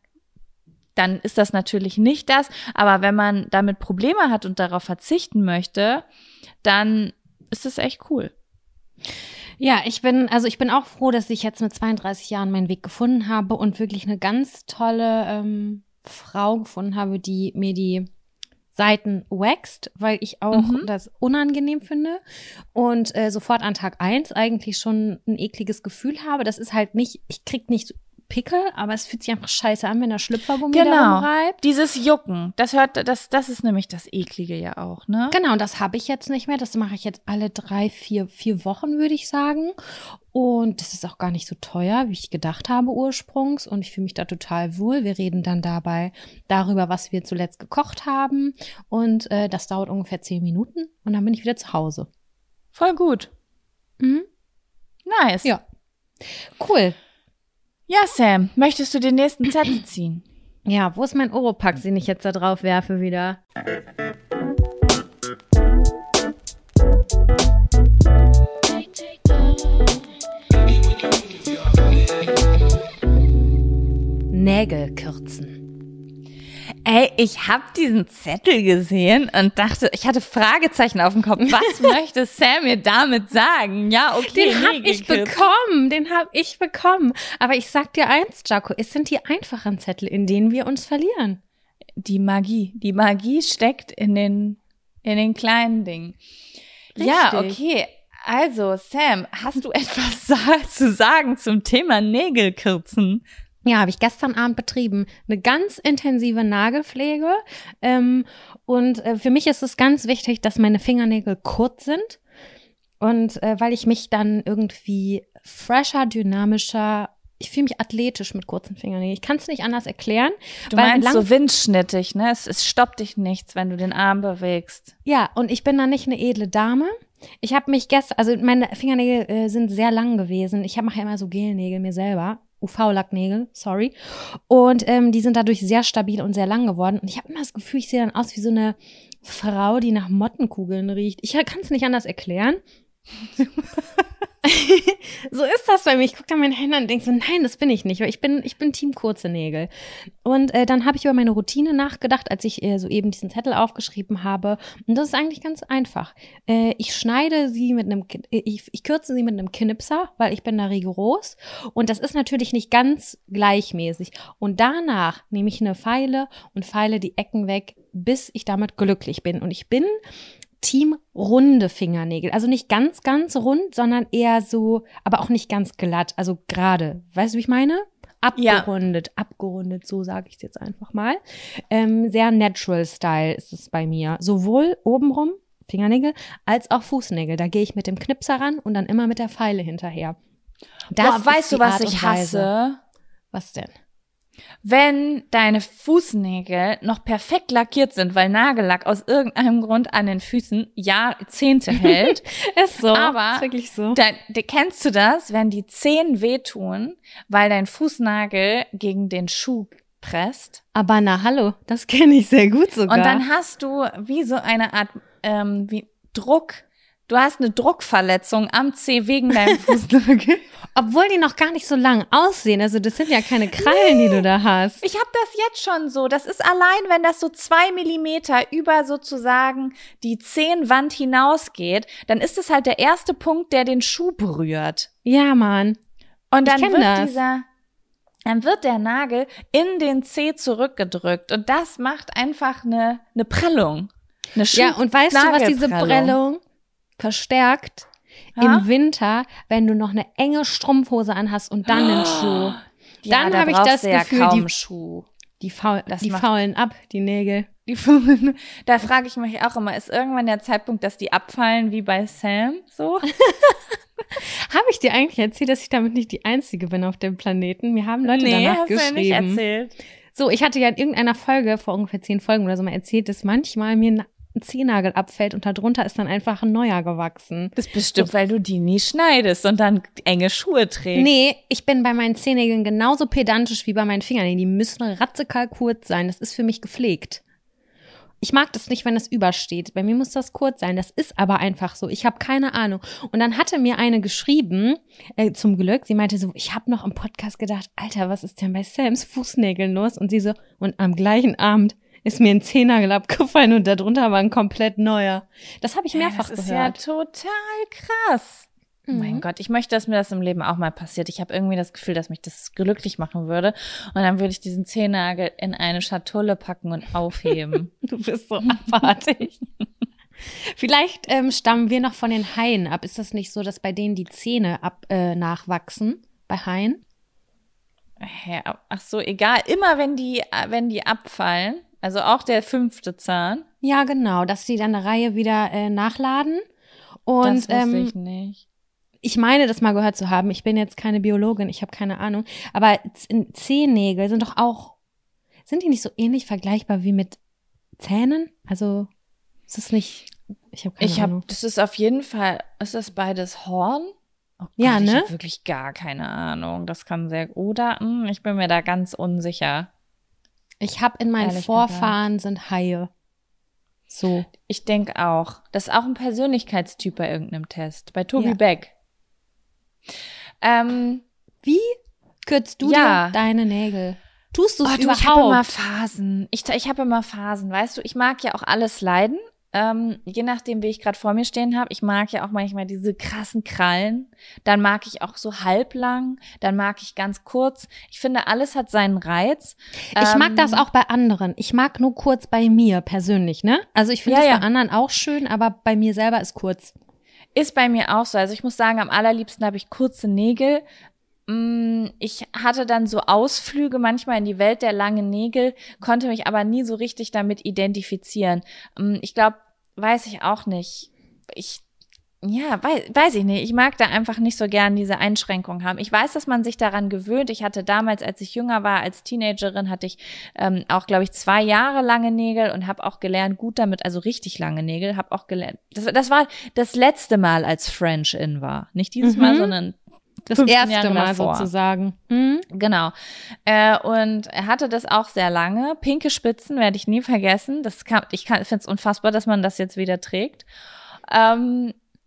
ist das natürlich nicht das. Aber wenn man damit Probleme hat und darauf verzichten möchte, dann ist es echt cool. Ja, ich bin auch froh, dass ich jetzt mit 32 Jahren meinen Weg gefunden habe und wirklich eine ganz tolle Frau gefunden habe, die mir die Seiten wächst, weil ich auch das unangenehm finde und sofort an Tag 1 eigentlich schon ein ekliges Gefühl habe. Das ist halt nicht, ich krieg nicht Pickel, aber es fühlt sich einfach scheiße an, wenn der Schlüpfergummi da rumreibt. Dieses Jucken, das ist nämlich das Eklige ja auch, ne? Genau, und das habe ich jetzt nicht mehr. Das mache ich jetzt alle 3, 4 Wochen, würde ich sagen. Und das ist auch gar nicht so teuer, wie ich gedacht habe ursprungs. Und ich fühle mich da total wohl. Wir reden dann dabei darüber, was wir zuletzt gekocht haben. Und das dauert ungefähr 10 Minuten. Und dann bin ich wieder zu Hause. Voll gut. Mhm. Nice. Ja. Cool. Ja, Sam, möchtest du den nächsten Zettel ziehen? Ja, wo ist mein Oropax, den ich jetzt da drauf werfe wieder? Nägel kürzen. Ey, ich habe diesen Zettel gesehen und dachte, ich hatte Fragezeichen auf dem Kopf. Was möchte Sam mir damit sagen? Ja, okay. Den habe ich bekommen. Aber ich sag dir eins, Jaco, es sind die einfachen Zettel, in denen wir uns verlieren. Die Magie steckt in den kleinen Dingen. Richtig. Ja, okay. Also, Sam, hast du etwas zu sagen zum Thema Nägelkürzen? Ja, habe ich gestern Abend betrieben. Eine ganz intensive Nagelpflege. Und für mich ist es ganz wichtig, dass meine Fingernägel kurz sind. Und weil ich mich dann irgendwie fresher, dynamischer, ich fühle mich athletisch mit kurzen Fingernägeln. Ich kann es nicht anders erklären. Du meinst so windschnittig, ne? Es stoppt dich nichts, wenn du den Arm bewegst. Ja, und ich bin da nicht eine edle Dame. Ich habe mich also meine Fingernägel sind sehr lang gewesen. Ich mache ja immer so Gelnägel mir selber. UV-Lacknägel, sorry. Und die sind dadurch sehr stabil und sehr lang geworden. Und ich habe immer das Gefühl, ich sehe dann aus wie so eine Frau, die nach Mottenkugeln riecht. Ich kann es nicht anders erklären. So ist das bei mir. Ich gucke da meine Hände an und denke so, nein, das bin ich nicht, weil ich bin Team kurze Nägel. Und dann habe ich über meine Routine nachgedacht, als ich soeben diesen Zettel aufgeschrieben habe. Und das ist eigentlich ganz einfach. Ich schneide sie ich kürze sie mit einem Knipser, weil ich bin da rigoros. Und das ist natürlich nicht ganz gleichmäßig. Und danach nehme ich eine Feile und feile die Ecken weg, bis ich damit glücklich bin. Und ich bin Team runde Fingernägel. Also nicht ganz, ganz rund, sondern eher so, aber auch nicht ganz glatt, also gerade. Weißt du, wie ich meine? Abgerundet, so sage ich es jetzt einfach mal. Sehr Natural Style ist es bei mir. Sowohl obenrum, Fingernägel, als auch Fußnägel. Da gehe ich mit dem Knipser ran und dann immer mit der Feile hinterher. Weißt du, was ich hasse? Was denn? Wenn deine Fußnägel noch perfekt lackiert sind, weil Nagellack aus irgendeinem Grund an den Füßen Jahrzehnte hält. Ist so, aber ist wirklich so. Kennst du das, wenn die Zehen wehtun, weil dein Fußnagel gegen den Schuh presst? Aber na hallo, das kenne ich sehr gut sogar. Und dann hast du wie so eine Art wie Druck. Du hast eine Druckverletzung am Zeh wegen deinem Fußnagel. Obwohl die noch gar nicht so lang aussehen. Also das sind ja keine Krallen, die du da hast. Ich habe das jetzt schon so. Das ist allein, wenn das so 2 Millimeter über sozusagen die Zehenwand hinausgeht, dann ist es halt der erste Punkt, der den Schuh berührt. Ja, Mann. Und dann wird der Nagel in den Zeh zurückgedrückt. Und das macht einfach eine Prellung. Ja, und weißt du, was diese Prellung verstärkt? Im Winter, wenn du noch eine enge Strumpfhose anhast und dann einen Schuh. Dann ja, habe ich das Gefühl, die faulen ab, die Nägel. Da frage ich mich auch immer, ist irgendwann der Zeitpunkt, dass die abfallen wie bei Sam? So? Habe ich dir eigentlich erzählt, dass ich damit nicht die Einzige bin auf dem Planeten? Mir haben Leute danach geschrieben. Nee, hast du nicht erzählt. So, ich hatte ja in irgendeiner Folge, vor ungefähr 10 Folgen oder so mal erzählt, dass manchmal mir ein Zehennagel abfällt und darunter ist dann einfach ein neuer gewachsen. Das ist bestimmt, weil du die nie schneidest und dann enge Schuhe trägst. Nee, ich bin bei meinen Zehennägeln genauso pedantisch wie bei meinen Fingernägeln. Die müssen radikal kurz sein. Das ist für mich gepflegt. Ich mag das nicht, wenn das übersteht. Bei mir muss das kurz sein. Das ist aber einfach so. Ich habe keine Ahnung. Und dann hatte mir eine geschrieben, zum Glück, sie meinte so, ich habe noch im Podcast gedacht, Alter, was ist denn bei Sams Fußnägeln los? Und sie so, und am gleichen Abend ist mir ein Zehennagel abgefallen und darunter war ein komplett neuer. Das habe ich mehrfach gehört. Das ist ja total krass. Mhm. Mein Gott, ich möchte, dass mir das im Leben auch mal passiert. Ich habe irgendwie das Gefühl, dass mich das glücklich machen würde. Und dann würde ich diesen Zehennagel in eine Schatulle packen und aufheben. Du bist so abartig. Vielleicht stammen wir noch von den Haien ab. Ist das nicht so, dass bei denen die Zähne nachwachsen? Bei Haien? Ja, ach so, egal. Immer wenn die abfallen. Also auch der 5. Zahn? Ja, genau, dass die dann eine Reihe wieder nachladen. Und, das wusste ich nicht. Ich meine, das mal gehört zu haben. Ich bin jetzt keine Biologin, ich habe keine Ahnung. Aber Zehennägel sind sind die nicht so ähnlich vergleichbar wie mit Zähnen? Also ist es nicht, ich habe keine Ahnung. Das ist auf jeden Fall, ist das beides Horn? Oh Gott, ja, ne? Ich habe wirklich gar keine Ahnung. Das kann ich bin mir da ganz unsicher. Ich habe in meinen Vorfahren sind Haie. So. Ich denke auch. Das ist auch ein Persönlichkeitstyp bei irgendeinem Test. Bei Tobi Beck. Wie kürzt du dir deine Nägel? Tust du es überhaupt? Ich habe immer Phasen. Ich habe immer Phasen, weißt du. Ich mag ja auch alles leiden. Je nachdem, wie ich gerade vor mir stehen habe. Ich mag ja auch manchmal diese krassen Krallen. Dann mag ich auch so halblang. Dann mag ich ganz kurz. Ich finde, alles hat seinen Reiz. Ich mag das auch bei anderen. Ich mag nur kurz bei mir persönlich, ne? Also ich finde das bei anderen auch schön, aber bei mir selber ist kurz. Ist bei mir auch so. Also ich muss sagen, am allerliebsten habe ich kurze Nägel. Ich hatte dann so Ausflüge manchmal in die Welt der langen Nägel, konnte mich aber nie so richtig damit identifizieren. Ich glaube, weiß ich auch nicht. Weiß ich nicht. Ich mag da einfach nicht so gern diese Einschränkung haben. Ich weiß, dass man sich daran gewöhnt. Ich hatte damals, als ich jünger war, als Teenagerin, hatte ich auch, glaube ich, 2 Jahre lange Nägel und habe auch gelernt, gut damit, also richtig lange Nägel, habe auch gelernt. Das war das letzte Mal, als French in war. Nicht dieses Mal, sondern das erste Mal davor. Sozusagen. Mhm. Genau. Und er hatte das auch sehr lange. Pinke Spitzen werde ich nie vergessen. Ich finde es unfassbar, dass man das jetzt wieder trägt.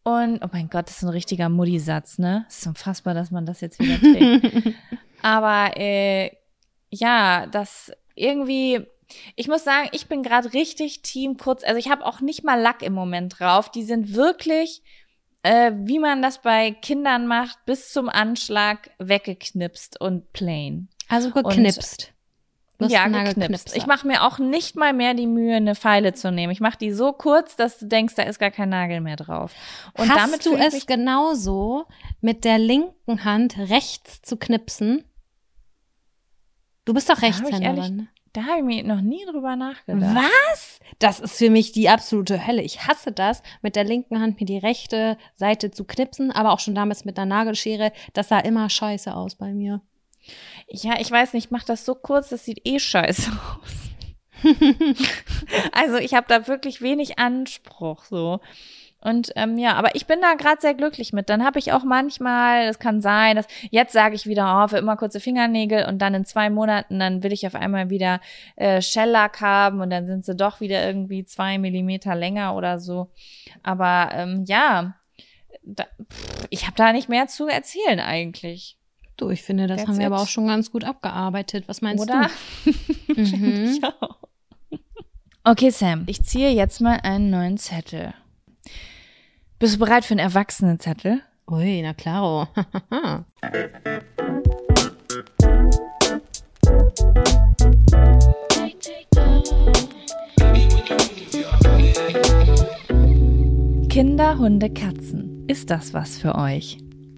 Und, oh mein Gott, das ist ein richtiger Mutti-Satz, ne? Es ist unfassbar, dass man das jetzt wieder trägt. Aber ja, das irgendwie, ich muss sagen, ich bin gerade richtig Team kurz, also ich habe auch nicht mal Lack im Moment drauf. Die sind wirklich, wie man das bei Kindern macht, bis zum Anschlag weggeknipst und plain. Also geknipst. Ja, geknipst. Ich mache mir auch nicht mal mehr die Mühe, eine Feile zu nehmen. Ich mache die so kurz, dass du denkst, da ist gar kein Nagel mehr drauf. Und hast damit du es genauso mit der linken Hand rechts zu knipsen? Du bist doch Rechtshänderin, ne? Da habe ich mir noch nie drüber nachgedacht. Was? Das ist für mich die absolute Hölle. Ich hasse das, mit der linken Hand mir die rechte Seite zu knipsen, aber auch schon damals mit der Nagelschere. Das sah immer scheiße aus bei mir. Ja, ich weiß nicht, ich mache das so kurz, das sieht scheiße aus. Also ich habe da wirklich wenig Anspruch so. Und ja, aber ich bin da gerade sehr glücklich mit. Dann habe ich auch manchmal, das kann sein, dass jetzt sage ich wieder, für immer kurze Fingernägel und dann in 2 Monaten, dann will ich auf einmal wieder Shellac haben und dann sind sie doch wieder irgendwie 2 Millimeter länger oder so. Aber ja, ich habe da nicht mehr zu erzählen eigentlich. Du, ich finde, das haben wir aber auch schon ganz gut abgearbeitet. Was meinst du? Mhm. Ja. Okay, Sam, ich ziehe jetzt mal einen neuen Zettel. Bist du bereit für einen Erwachsenenzettel? Ui, na klaro. Kinder, Hunde, Katzen. Ist das was für euch?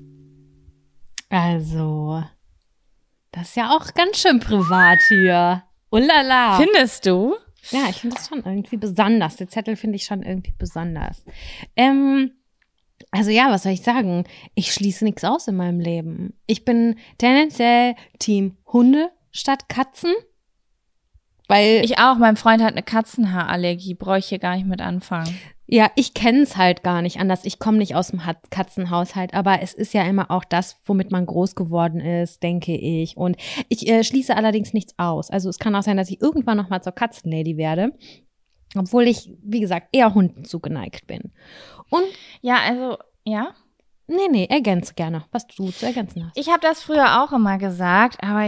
Also, das ist ja auch ganz schön privat hier. Ulala. Findest du? Ja, ich finde das schon irgendwie besonders. Den Zettel finde ich schon irgendwie besonders. Also ja, was soll ich sagen? Ich schließe nichts aus in meinem Leben. Ich bin tendenziell Team Hunde statt Katzen. Weil ich auch. Mein Freund hat eine Katzenhaarallergie. Brauche ich hier gar nicht mit anfangen. Ja, ich kenne es halt gar nicht anders. Ich komme nicht aus dem Katzenhaushalt, aber es ist ja immer auch das, womit man groß geworden ist, denke ich. Und ich schließe allerdings nichts aus. Also es kann auch sein, dass ich irgendwann noch mal zur Katzenlady werde, obwohl ich, wie gesagt, eher Hunden zugeneigt bin. Und ja, also, ja. Nee, ergänze gerne, was du zu ergänzen hast. Ich habe das früher auch immer gesagt, aber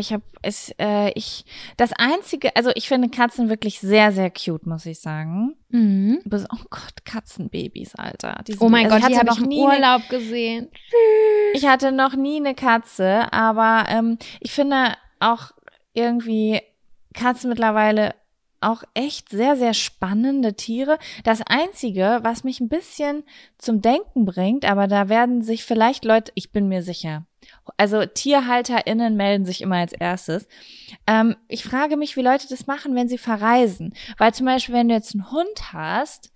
das Einzige, also ich finde Katzen wirklich sehr, sehr cute, muss ich sagen. Mhm. Oh Gott, Katzenbabys, Alter. Oh mein Gott, die habe ich im Urlaub gesehen. Ich hatte noch nie eine Katze, aber ich finde auch irgendwie Katzen mittlerweile auch echt sehr, sehr spannende Tiere. Das Einzige, was mich ein bisschen zum Denken bringt, aber da werden sich vielleicht Leute, ich bin mir sicher, also TierhalterInnen melden sich immer als erstes. Ich frage mich, wie Leute das machen, wenn sie verreisen. Weil zum Beispiel, wenn du jetzt einen Hund hast,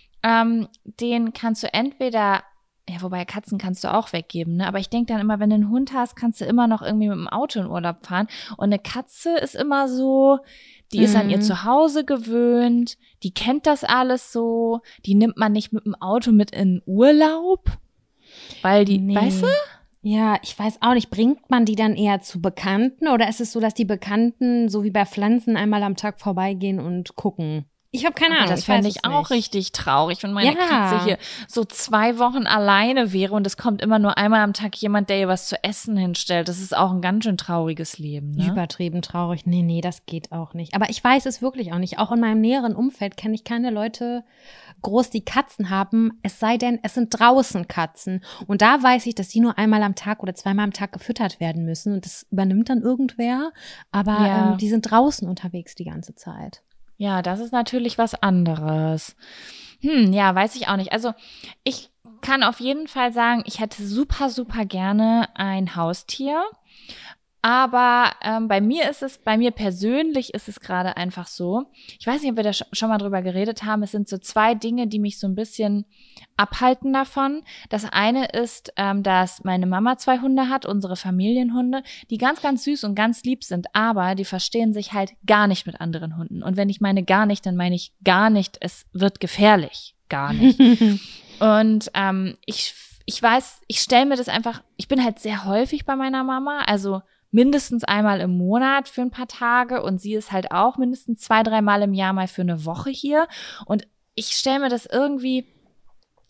den kannst du entweder, ja, wobei Katzen kannst du auch weggeben, ne? Aber ich denke dann immer, wenn du einen Hund hast, kannst du immer noch irgendwie mit dem Auto in Urlaub fahren. Und eine Katze ist immer so, die ist an ihr Zuhause gewöhnt, die kennt das alles so, die nimmt man nicht mit dem Auto mit in Urlaub, weil die, weißt du? Ja, ich weiß auch nicht, bringt man die dann eher zu Bekannten oder ist es so, dass die Bekannten so wie bei Pflanzen einmal am Tag vorbeigehen und gucken? Ich habe keine Ahnung. Das fände ich auch richtig traurig, wenn meine Katze hier so 2 Wochen alleine wäre und es kommt immer nur einmal am Tag jemand, der ihr was zu essen hinstellt. Das ist auch ein ganz schön trauriges Leben, ne? Übertrieben traurig. Nee, das geht auch nicht. Aber ich weiß es wirklich auch nicht. Auch in meinem näheren Umfeld kenne ich keine Leute groß, die Katzen haben, es sei denn, es sind draußen Katzen. Und da weiß ich, dass die nur einmal am Tag oder 2-mal am Tag gefüttert werden müssen. Und das übernimmt dann irgendwer. Aber die sind draußen unterwegs die ganze Zeit. Ja, das ist natürlich was anderes. Ja, weiß ich auch nicht. Also ich kann auf jeden Fall sagen, ich hätte super, super gerne ein Haustier. Aber bei mir persönlich ist es gerade einfach so, ich weiß nicht, ob wir da schon mal drüber geredet haben, es sind so 2 Dinge, die mich so ein bisschen abhalten davon. Das eine ist, dass meine Mama 2 Hunde hat, unsere Familienhunde, die ganz, ganz süß und ganz lieb sind, aber die verstehen sich halt gar nicht mit anderen Hunden. Und wenn ich meine gar nicht, dann meine ich gar nicht, es wird gefährlich. Gar nicht. Und ich weiß, ich stelle mir das einfach, ich bin halt sehr häufig bei meiner Mama, also mindestens einmal im Monat für ein paar Tage und sie ist halt auch mindestens 2-3 Mal im Jahr mal für eine Woche hier und ich stelle mir das irgendwie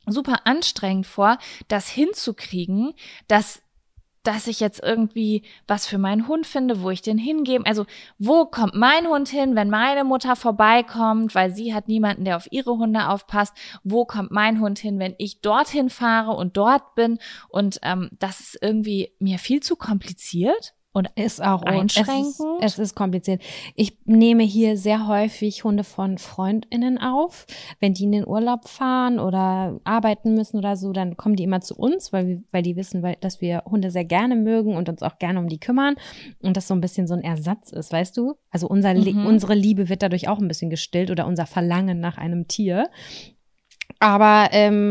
super anstrengend vor, das hinzukriegen, dass ich jetzt irgendwie was für meinen Hund finde, wo ich den hingebe. Also wo kommt mein Hund hin, wenn meine Mutter vorbeikommt, weil sie hat niemanden, der auf ihre Hunde aufpasst. Wo kommt mein Hund hin, wenn ich dorthin fahre und dort bin? Und das ist irgendwie mir viel zu kompliziert. Und ist auch einschränkend. Es ist kompliziert. Ich nehme hier sehr häufig Hunde von FreundInnen auf. Wenn die in den Urlaub fahren oder arbeiten müssen oder so, dann kommen die immer zu uns, weil die wissen, dass wir Hunde sehr gerne mögen und uns auch gerne um die kümmern. Und das so ein bisschen so ein Ersatz ist, weißt du? Also unsere Liebe wird dadurch auch ein bisschen gestillt oder unser Verlangen nach einem Tier. Aber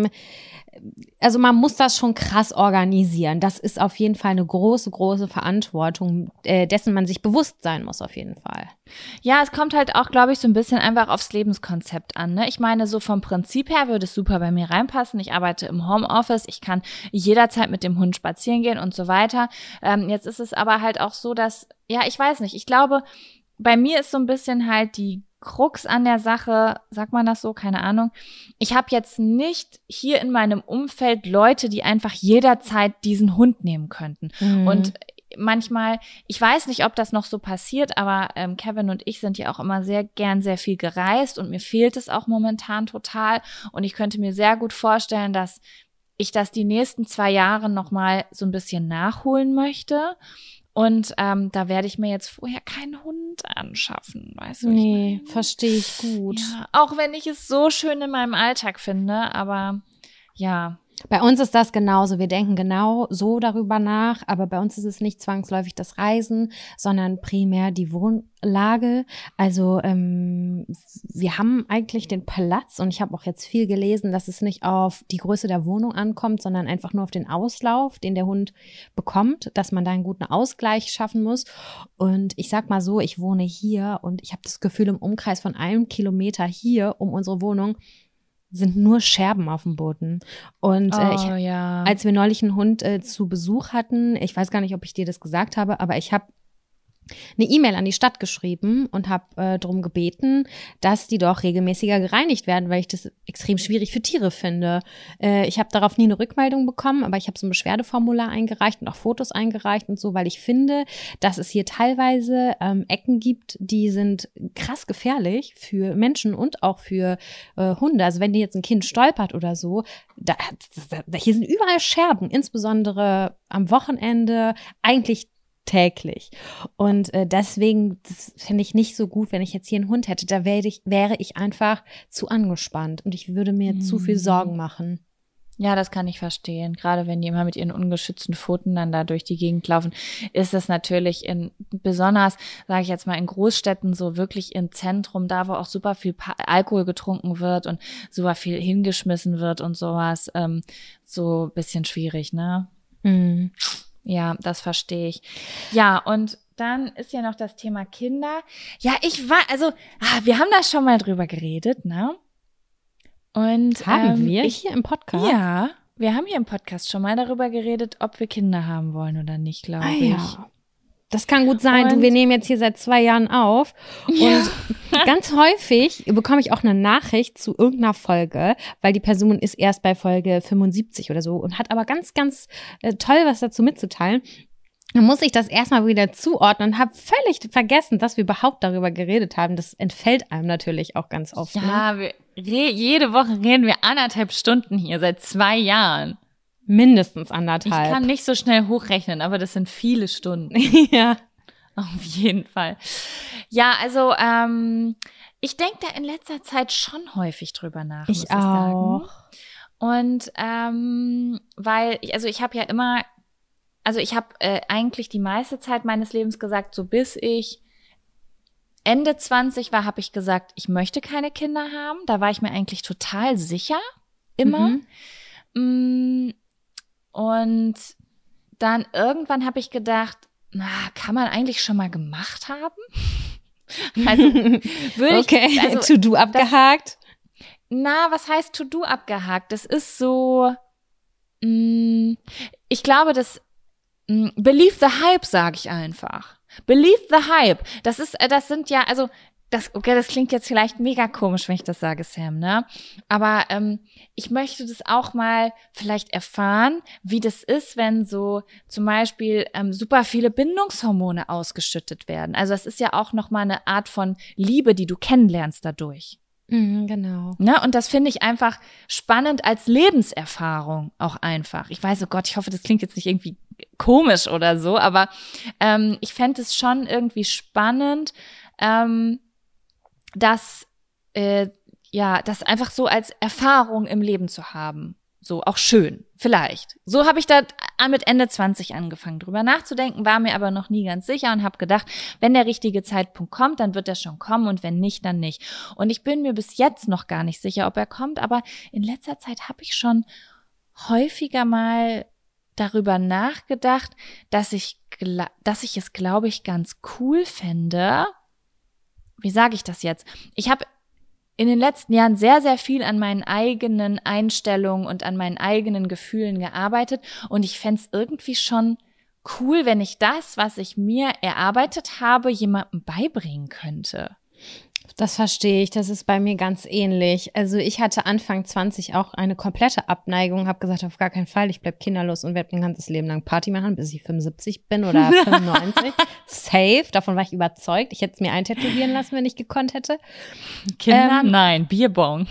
also man muss das schon krass organisieren. Das ist auf jeden Fall eine große, große Verantwortung, dessen man sich bewusst sein muss auf jeden Fall. Ja, es kommt halt auch, glaube ich, so ein bisschen einfach aufs Lebenskonzept an, ne? Ich meine, so vom Prinzip her würde es super bei mir reinpassen. Ich arbeite im Homeoffice, ich kann jederzeit mit dem Hund spazieren gehen und so weiter. Jetzt ist es aber halt auch so, dass, ja, ich weiß nicht, ich glaube, bei mir ist so ein bisschen halt die Krux an der Sache, sagt man das so, keine Ahnung. Ich habe jetzt nicht hier in meinem Umfeld Leute, die einfach jederzeit diesen Hund nehmen könnten. Und manchmal, ich weiß nicht, ob das noch so passiert, aber Kevin und ich sind ja auch immer sehr viel gereist und mir fehlt es auch momentan total. Und ich könnte mir sehr gut vorstellen, dass ich das die nächsten 2 Jahre nochmal so ein bisschen nachholen möchte. Und da werde ich mir jetzt vorher keinen Hund anschaffen, weißt du? Nee, verstehe ich gut. Ja, auch wenn ich es so schön in meinem Alltag finde, aber ja. Bei uns ist das genauso. Wir denken genau so darüber nach, aber bei uns ist es nicht zwangsläufig das Reisen, sondern primär die Wohnlage. Also wir haben eigentlich den Platz und ich habe auch jetzt viel gelesen, dass es nicht auf die Größe der Wohnung ankommt, sondern einfach nur auf den Auslauf, den der Hund bekommt, dass man da einen guten Ausgleich schaffen muss. Und ich sag mal so, ich wohne hier und ich habe das Gefühl, im Umkreis von 1 Kilometer hier um unsere Wohnung sind nur Scherben auf dem Boden. Und als wir neulich einen Hund zu Besuch hatten, ich weiß gar nicht, ob ich dir das gesagt habe, aber ich habe eine E-Mail an die Stadt geschrieben und habe darum gebeten, dass die doch regelmäßiger gereinigt werden, weil ich das extrem schwierig für Tiere finde. Ich habe darauf nie eine Rückmeldung bekommen, aber ich habe so ein Beschwerdeformular eingereicht und auch Fotos eingereicht und so, weil ich finde, dass es hier teilweise Ecken gibt, die sind krass gefährlich für Menschen und auch für Hunde. Also wenn dir jetzt ein Kind stolpert oder so, hier sind überall Scherben, insbesondere am Wochenende, eigentlich täglich. Und deswegen, das finde ich nicht so gut, wenn ich jetzt hier einen Hund hätte. Da wäre ich einfach zu angespannt und ich würde mir zu viel Sorgen machen. Ja, das kann ich verstehen. Gerade wenn die immer mit ihren ungeschützten Pfoten dann da durch die Gegend laufen, ist das natürlich besonders, sage ich jetzt mal, in Großstädten so wirklich im Zentrum, da wo auch super viel Alkohol getrunken wird und super viel hingeschmissen wird und sowas, so ein bisschen schwierig, ne? Mhm. Ja, das verstehe ich. Ja, und dann ist ja noch das Thema Kinder. Ja, wir haben da schon mal drüber geredet, ne? Und haben wir hier im Podcast? Ja, wir haben hier im Podcast schon mal darüber geredet, ob wir Kinder haben wollen oder nicht, glaube ich. Ja. Das kann gut sein. Wir nehmen jetzt hier seit 2 Jahren auf und ganz häufig bekomme ich auch eine Nachricht zu irgendeiner Folge, weil die Person ist erst bei Folge 75 oder so und hat aber ganz, ganz toll was dazu mitzuteilen. Dann muss ich das erstmal wieder zuordnen und habe völlig vergessen, dass wir überhaupt darüber geredet haben. Das entfällt einem natürlich auch ganz oft. Ja, jede Woche reden wir 1,5 Stunden hier, seit 2 Jahren. Mindestens 1,5. Ich kann nicht so schnell hochrechnen, aber das sind viele Stunden. Ja. Auf jeden Fall. Ja, also ich denke da in letzter Zeit schon häufig drüber nach, muss ich auch. sagen. Und weil, ich habe ja immer, ich habe eigentlich die meiste Zeit meines Lebens gesagt, so bis ich Ende 20 war, habe ich gesagt, ich möchte keine Kinder haben. Da war ich mir eigentlich total sicher, immer. Und dann irgendwann habe ich gedacht, kann man eigentlich schon mal gemacht haben? Also würde okay, To-Do abgehakt. Was heißt To-Do abgehakt? Das ist so, ich glaube, das Believe the Hype, sage ich einfach. Believe the Hype. Das sind ja, das klingt jetzt vielleicht mega komisch, wenn ich das sage, Sam, ne? Aber ich möchte das auch mal vielleicht erfahren, wie das ist, wenn so zum Beispiel super viele Bindungshormone ausgeschüttet werden. Also das ist ja auch nochmal eine Art von Liebe, die du kennenlernst dadurch. Genau. Ne? Und das finde ich einfach spannend als Lebenserfahrung auch einfach. Ich weiß, oh Gott, ich hoffe, das klingt jetzt nicht irgendwie komisch oder so, aber ich fände es schon irgendwie spannend, das einfach so als Erfahrung im Leben zu haben. So, auch schön, vielleicht. So habe ich da mit Ende 20 angefangen, drüber nachzudenken, war mir aber noch nie ganz sicher und habe gedacht, wenn der richtige Zeitpunkt kommt, dann wird er schon kommen und wenn nicht, dann nicht. Und ich bin mir bis jetzt noch gar nicht sicher, ob er kommt, aber in letzter Zeit habe ich schon häufiger mal darüber nachgedacht, dass ich es, glaube ich, ganz cool fände. Wie sage ich das jetzt? Ich habe in den letzten Jahren sehr, sehr viel an meinen eigenen Einstellungen und an meinen eigenen Gefühlen gearbeitet und ich fände es irgendwie schon cool, wenn ich das, was ich mir erarbeitet habe, jemandem beibringen könnte. Das verstehe ich, das ist bei mir ganz ähnlich. Also ich hatte Anfang 20 auch eine komplette Abneigung, habe gesagt, auf gar keinen Fall, ich bleib kinderlos und werde mein ganzes Leben lang Party machen, bis ich 75 bin oder 95. Safe, davon war ich überzeugt. Ich hätte es mir eintätowieren lassen, wenn ich gekonnt hätte. Kinder? Nein, Bierbong.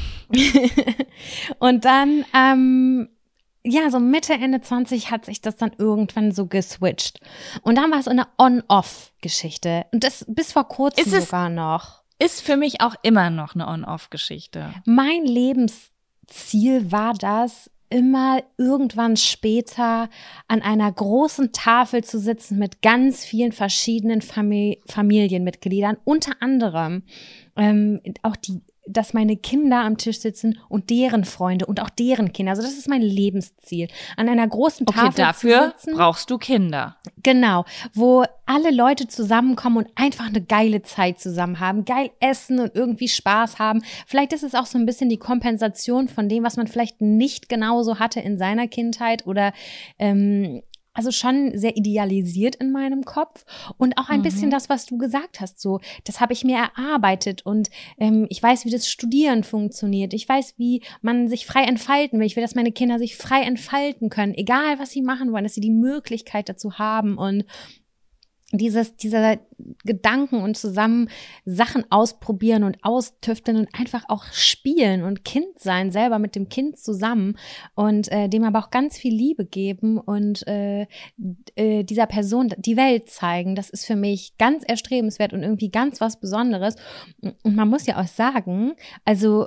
Und dann so Mitte, Ende 20 hat sich das dann irgendwann so geswitcht. Und dann war es so eine On-Off-Geschichte. Und das bis vor kurzem sogar noch. Ist für mich auch immer noch eine On-Off-Geschichte. Mein Lebensziel war das, immer irgendwann später an einer großen Tafel zu sitzen mit ganz vielen verschiedenen Familienmitgliedern, unter anderem auch dass meine Kinder am Tisch sitzen und deren Freunde und auch deren Kinder. Also das ist mein Lebensziel. An einer großen Tafel dafür zu sitzen. Brauchst du Kinder. Genau, wo alle Leute zusammenkommen und einfach eine geile Zeit zusammen haben, geil essen und irgendwie Spaß haben. Vielleicht ist es auch so ein bisschen die Kompensation von dem, was man vielleicht nicht genauso hatte in seiner Kindheit oder also schon sehr idealisiert in meinem Kopf und auch ein bisschen das, was du gesagt hast, so, das habe ich mir erarbeitet und ich weiß, wie das Studieren funktioniert, ich weiß, wie man sich frei entfalten will, ich will, dass meine Kinder sich frei entfalten können, egal was sie machen wollen, dass sie die Möglichkeit dazu haben und dieser Gedanken und zusammen Sachen ausprobieren und austüfteln und einfach auch spielen und Kind sein, selber mit dem Kind zusammen und dem aber auch ganz viel Liebe geben und dieser Person die Welt zeigen, das ist für mich ganz erstrebenswert und irgendwie ganz was Besonderes. Und man muss ja auch sagen, also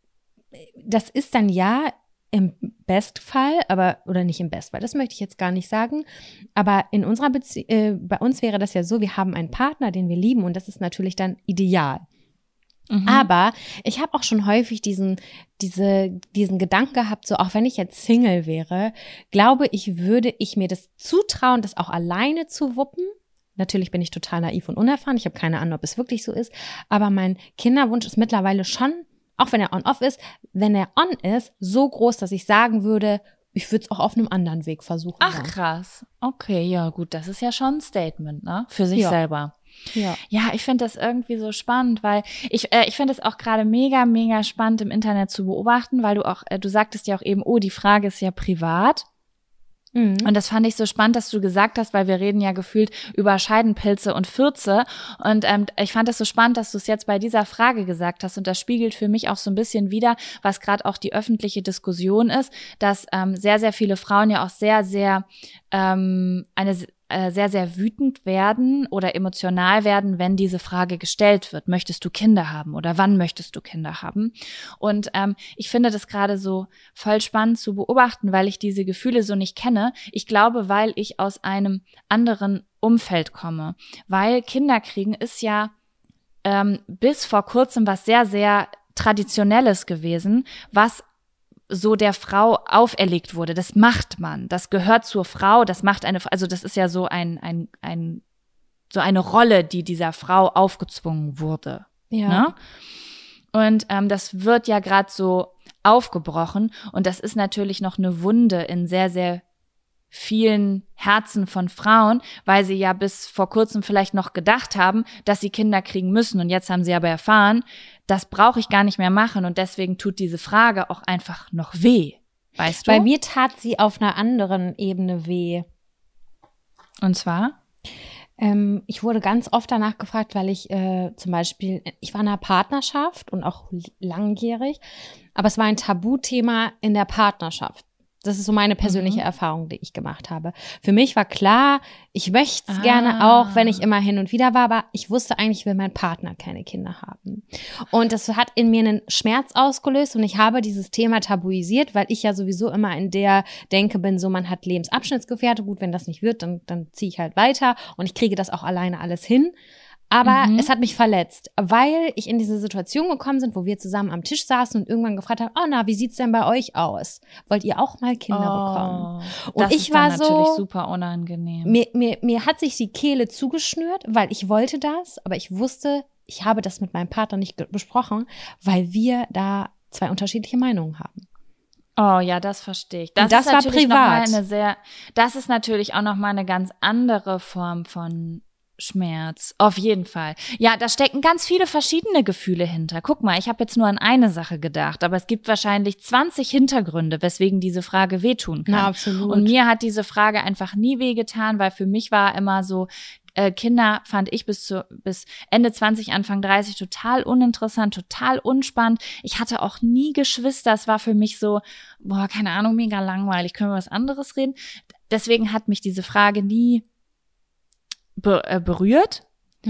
das ist dann ja im Bestfall, oder nicht im Bestfall, das möchte ich jetzt gar nicht sagen, aber in unserer bei uns wäre das ja so, wir haben einen Partner, den wir lieben und das ist natürlich dann ideal. Aber ich habe auch schon häufig diesen Gedanken gehabt, so auch wenn ich jetzt Single wäre, glaube ich, würde ich mir das zutrauen, das auch alleine zu wuppen. Natürlich bin ich total naiv und unerfahren, ich habe keine Ahnung, ob es wirklich so ist, aber mein Kinderwunsch ist mittlerweile schon, auch wenn er on-off ist, wenn er on ist, so groß, dass ich sagen würde, ich würde es auch auf einem anderen Weg versuchen. Ach krass, okay, ja gut, das ist ja schon ein Statement, ne, für sich selber. Ja, ich finde das irgendwie so spannend, weil ich finde es auch gerade mega, mega spannend im Internet zu beobachten, weil du sagtest ja auch eben, oh, die Frage ist ja privat. Und das fand ich so spannend, dass du gesagt hast, weil wir reden ja gefühlt über Scheidenpilze und Fürze und ich fand das so spannend, dass du es jetzt bei dieser Frage gesagt hast und das spiegelt für mich auch so ein bisschen wider, was gerade auch die öffentliche Diskussion ist, dass sehr, sehr viele Frauen ja auch sehr, sehr sehr, sehr wütend werden oder emotional werden, wenn diese Frage gestellt wird. Möchtest du Kinder haben oder wann möchtest du Kinder haben? Und ich finde das gerade so voll spannend zu beobachten, weil ich diese Gefühle so nicht kenne. Ich glaube, weil ich aus einem anderen Umfeld komme. Weil Kinder kriegen ist ja bis vor kurzem was sehr, sehr Traditionelles gewesen, was so der Frau auferlegt wurde. Das macht man. Das gehört zur Frau. Das macht also das ist ja so so eine Rolle, die dieser Frau aufgezwungen wurde. Ja. Ne? Und das wird ja gerade so aufgebrochen und das ist natürlich noch eine Wunde in sehr, sehr vielen Herzen von Frauen, weil sie ja bis vor kurzem vielleicht noch gedacht haben, dass sie Kinder kriegen müssen. Und jetzt haben sie aber erfahren, das brauche ich gar nicht mehr machen. Und deswegen tut diese Frage auch einfach noch weh. Weißt du? Bei mir tat sie auf einer anderen Ebene weh. Und zwar? Ich wurde ganz oft danach gefragt, weil ich zum Beispiel, ich war in einer Partnerschaft und auch langjährig, aber es war ein Tabuthema in der Partnerschaft. Das ist so meine persönliche Erfahrung, die ich gemacht habe. Für mich war klar, ich möchte es gerne auch, wenn ich immer hin und wieder war, aber ich wusste eigentlich, ich will mein Partner keine Kinder haben. Und das hat in mir einen Schmerz ausgelöst und ich habe dieses Thema tabuisiert, weil ich ja sowieso immer in der Denke bin, so man hat Lebensabschnittsgefährte, gut, wenn das nicht wird, dann ziehe ich halt weiter und ich kriege das auch alleine alles hin. Aber es hat mich verletzt, weil ich in diese Situation gekommen bin, wo wir zusammen am Tisch saßen und irgendwann gefragt haben, oh na, wie sieht's denn bei euch aus? Wollt ihr auch mal Kinder bekommen? Und das ich ist war dann natürlich so, super unangenehm. mir hat sich die Kehle zugeschnürt, weil ich wollte das, aber ich wusste, ich habe das mit meinem Partner nicht besprochen, weil wir da zwei unterschiedliche Meinungen haben. Oh ja, das verstehe ich. Das ist war natürlich privat. Das ist natürlich auch nochmal eine ganz andere Form von Schmerz, auf jeden Fall. Ja, da stecken ganz viele verschiedene Gefühle hinter. Guck mal, ich habe jetzt nur an eine Sache gedacht, aber es gibt wahrscheinlich 20 Hintergründe, weswegen diese Frage wehtun kann. Na, absolut. Und mir hat diese Frage einfach nie wehgetan, weil für mich war immer so, Kinder fand ich bis Ende 20, Anfang 30 total uninteressant, total unspannend. Ich hatte auch nie Geschwister. Es war für mich so, keine Ahnung, mega langweilig. Können wir was anderes reden? Deswegen hat mich diese Frage nie berührt.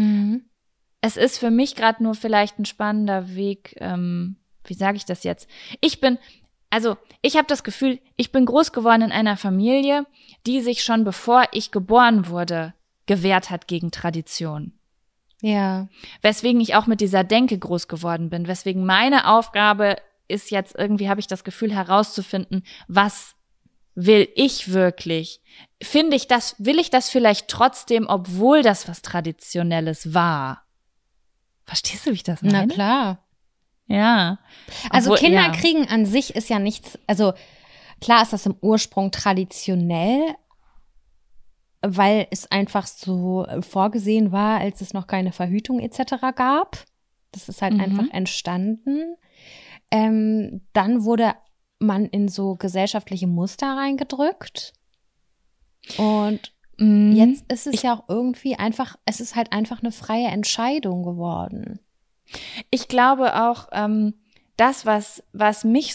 Es ist für mich gerade nur vielleicht ein spannender Weg, wie sage ich das jetzt? Ich habe das Gefühl, ich bin groß geworden in einer Familie, die sich schon bevor ich geboren wurde, gewehrt hat gegen Tradition. Ja. Weswegen ich auch mit dieser Denke groß geworden bin, weswegen meine Aufgabe ist jetzt irgendwie, habe ich das Gefühl, herauszufinden, was will ich wirklich? Will ich das vielleicht trotzdem, obwohl das was Traditionelles war? Verstehst du, wie ich das meine? Na klar. Ja. Also Kinder kriegen an sich ist ja nichts, also klar ist das im Ursprung traditionell, weil es einfach so vorgesehen war, als es noch keine Verhütung etc. gab. Das ist halt einfach entstanden. Dann wurde man in so gesellschaftliche Muster reingedrückt. Und jetzt ist es ja auch irgendwie einfach, es ist halt einfach eine freie Entscheidung geworden. Ich glaube auch, das, was mich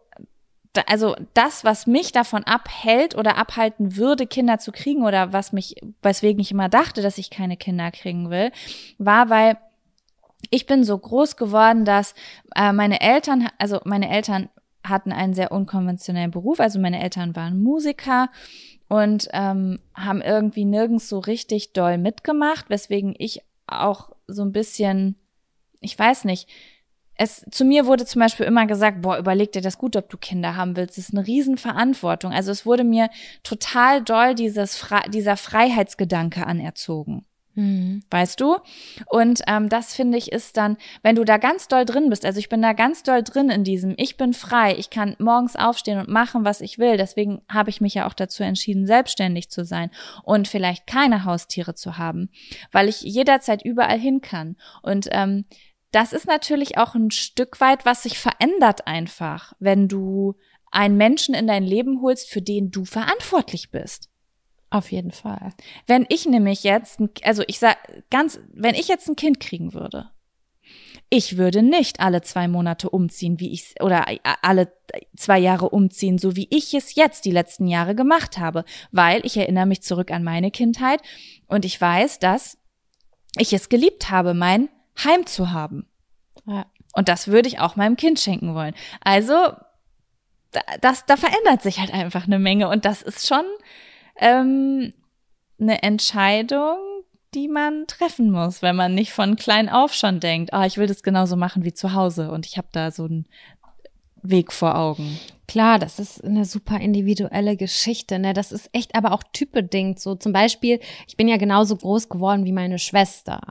davon abhält oder abhalten würde, Kinder zu kriegen oder weswegen ich immer dachte, dass ich keine Kinder kriegen will, war, weil ich bin so groß geworden, dass meine Eltern hatten einen sehr unkonventionellen Beruf, also meine Eltern waren Musiker und haben irgendwie nirgends so richtig doll mitgemacht, weswegen ich auch so ein bisschen, ich weiß nicht, zu mir wurde zum Beispiel immer gesagt, überleg dir das gut, ob du Kinder haben willst. Das ist eine Riesenverantwortung. Also es wurde mir total doll dieser Freiheitsgedanke anerzogen. Weißt du? Und das finde ich ist dann, wenn du da ganz doll drin bist, also ich bin da ganz doll drin in diesem, ich bin frei, ich kann morgens aufstehen und machen, was ich will. Deswegen habe ich mich ja auch dazu entschieden, selbstständig zu sein und vielleicht keine Haustiere zu haben, weil ich jederzeit überall hin kann. Und das ist natürlich auch ein Stück weit, was sich verändert einfach, wenn du einen Menschen in dein Leben holst, für den du verantwortlich bist. Auf jeden Fall. Wenn ich nämlich jetzt, wenn ich jetzt ein Kind kriegen würde, ich würde nicht alle 2 Monate umziehen, oder alle 2 Jahre umziehen, so wie ich es jetzt die letzten Jahre gemacht habe, weil ich erinnere mich zurück an meine Kindheit und ich weiß, dass ich es geliebt habe, mein Heim zu haben. Ja. Und das würde ich auch meinem Kind schenken wollen. Also, da verändert sich halt einfach eine Menge und das ist schon eine Entscheidung, die man treffen muss, wenn man nicht von klein auf schon denkt, ich will das genauso machen wie zu Hause und ich habe da so einen Weg vor Augen. Klar, das ist eine super individuelle Geschichte, ne? Das ist echt aber auch typbedingt so. Zum Beispiel, ich bin ja genauso groß geworden wie meine Schwester.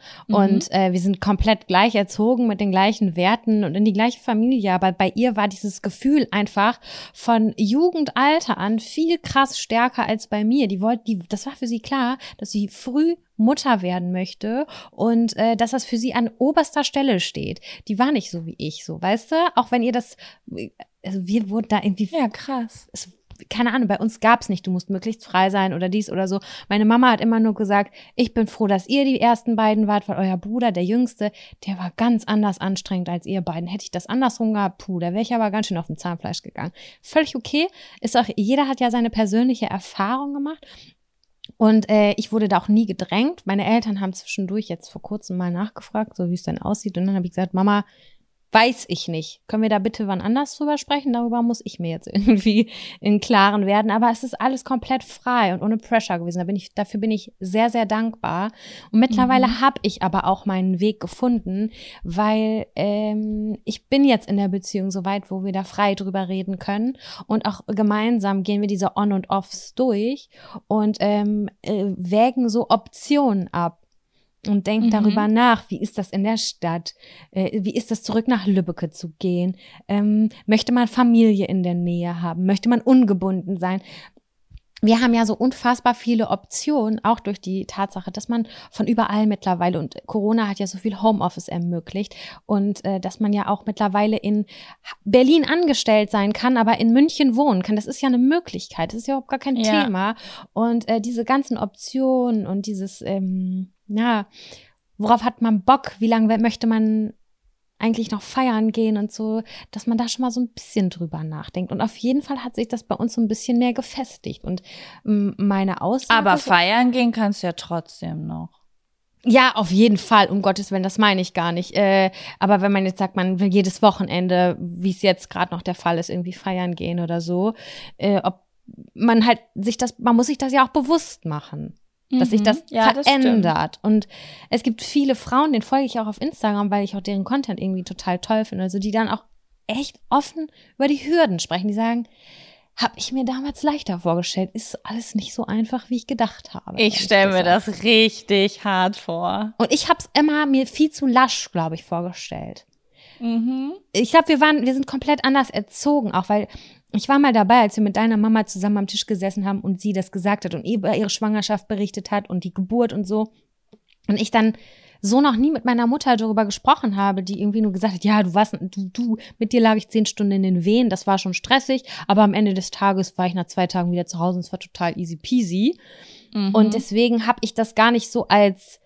Und wir sind komplett gleich erzogen mit den gleichen Werten und in die gleiche Familie. Aber bei ihr war dieses Gefühl einfach von Jugendalter an viel krass stärker als bei mir. Das war für sie klar, dass sie früh Mutter werden möchte und dass das für sie an oberster Stelle steht. Die war nicht so wie ich, so, weißt du? Auch wenn ihr das, also wir wurden da irgendwie, ja, krass. Keine Ahnung, bei uns gab's nicht, du musst möglichst frei sein oder dies oder so. Meine Mama hat immer nur gesagt, ich bin froh, dass ihr die ersten beiden wart, weil euer Bruder, der Jüngste, der war ganz anders anstrengend als ihr beiden. Hätte ich das andersrum gehabt, da wäre ich aber ganz schön auf dem Zahnfleisch gegangen. Völlig okay, ist auch, jeder hat ja seine persönliche Erfahrung gemacht. Und ich wurde da auch nie gedrängt. Meine Eltern haben zwischendurch jetzt vor kurzem mal nachgefragt, so wie es denn aussieht. Und dann habe ich gesagt, Mama, weiß ich nicht. Können wir da bitte wann anders drüber sprechen? Darüber muss ich mir jetzt irgendwie im Klaren werden. Aber es ist alles komplett frei und ohne Pressure gewesen. Dafür bin ich sehr, sehr dankbar. Und mittlerweile habe ich aber auch meinen Weg gefunden, weil ich bin jetzt in der Beziehung so weit, wo wir da frei drüber reden können. Und auch gemeinsam gehen wir diese On- und Offs durch und wägen so Optionen ab. Und denkt darüber nach, wie ist das in der Stadt, wie ist das zurück nach Lübbecke zu gehen, möchte man Familie in der Nähe haben, möchte man ungebunden sein. Wir haben ja so unfassbar viele Optionen, auch durch die Tatsache, dass man von überall mittlerweile, und Corona hat ja so viel Homeoffice ermöglicht, und dass man ja auch mittlerweile in Berlin angestellt sein kann, aber in München wohnen kann. Das ist ja eine Möglichkeit, das ist ja überhaupt gar kein Thema. Und diese ganzen Optionen und dieses, worauf hat man Bock, wie lange möchte man eigentlich noch feiern gehen und so, dass man da schon mal so ein bisschen drüber nachdenkt. Und auf jeden Fall hat sich das bei uns so ein bisschen mehr gefestigt. Und meine Aussage... Aber feiern gehen kannst du ja trotzdem noch. Ja, auf jeden Fall, um Gottes Willen, das meine ich gar nicht. Aber wenn man jetzt sagt, man will jedes Wochenende, wie es jetzt gerade noch der Fall ist, irgendwie feiern gehen oder so, ob man halt man muss sich das ja auch bewusst machen. Dass sich das verändert. Das und es gibt viele Frauen, denen folge ich auch auf Instagram, weil ich auch deren Content irgendwie total toll finde, also die dann auch echt offen über die Hürden sprechen, die sagen, habe ich mir damals leichter vorgestellt, ist alles nicht so einfach, wie ich gedacht habe. Ich stelle mir das richtig hart vor. Und ich habe es immer mir viel zu lasch, glaube ich, vorgestellt. Ich glaube, wir sind komplett anders erzogen, auch weil ich war mal dabei, als wir mit deiner Mama zusammen am Tisch gesessen haben und sie das gesagt hat und über ihre Schwangerschaft berichtet hat und die Geburt und so. Und ich dann so noch nie mit meiner Mutter darüber gesprochen habe, die irgendwie nur gesagt hat, ja, mit dir lag ich 10 Stunden in den Wehen, das war schon stressig, aber am Ende des Tages war ich nach 2 Tagen wieder zu Hause und es war total easy peasy. Und deswegen habe ich das gar nicht so als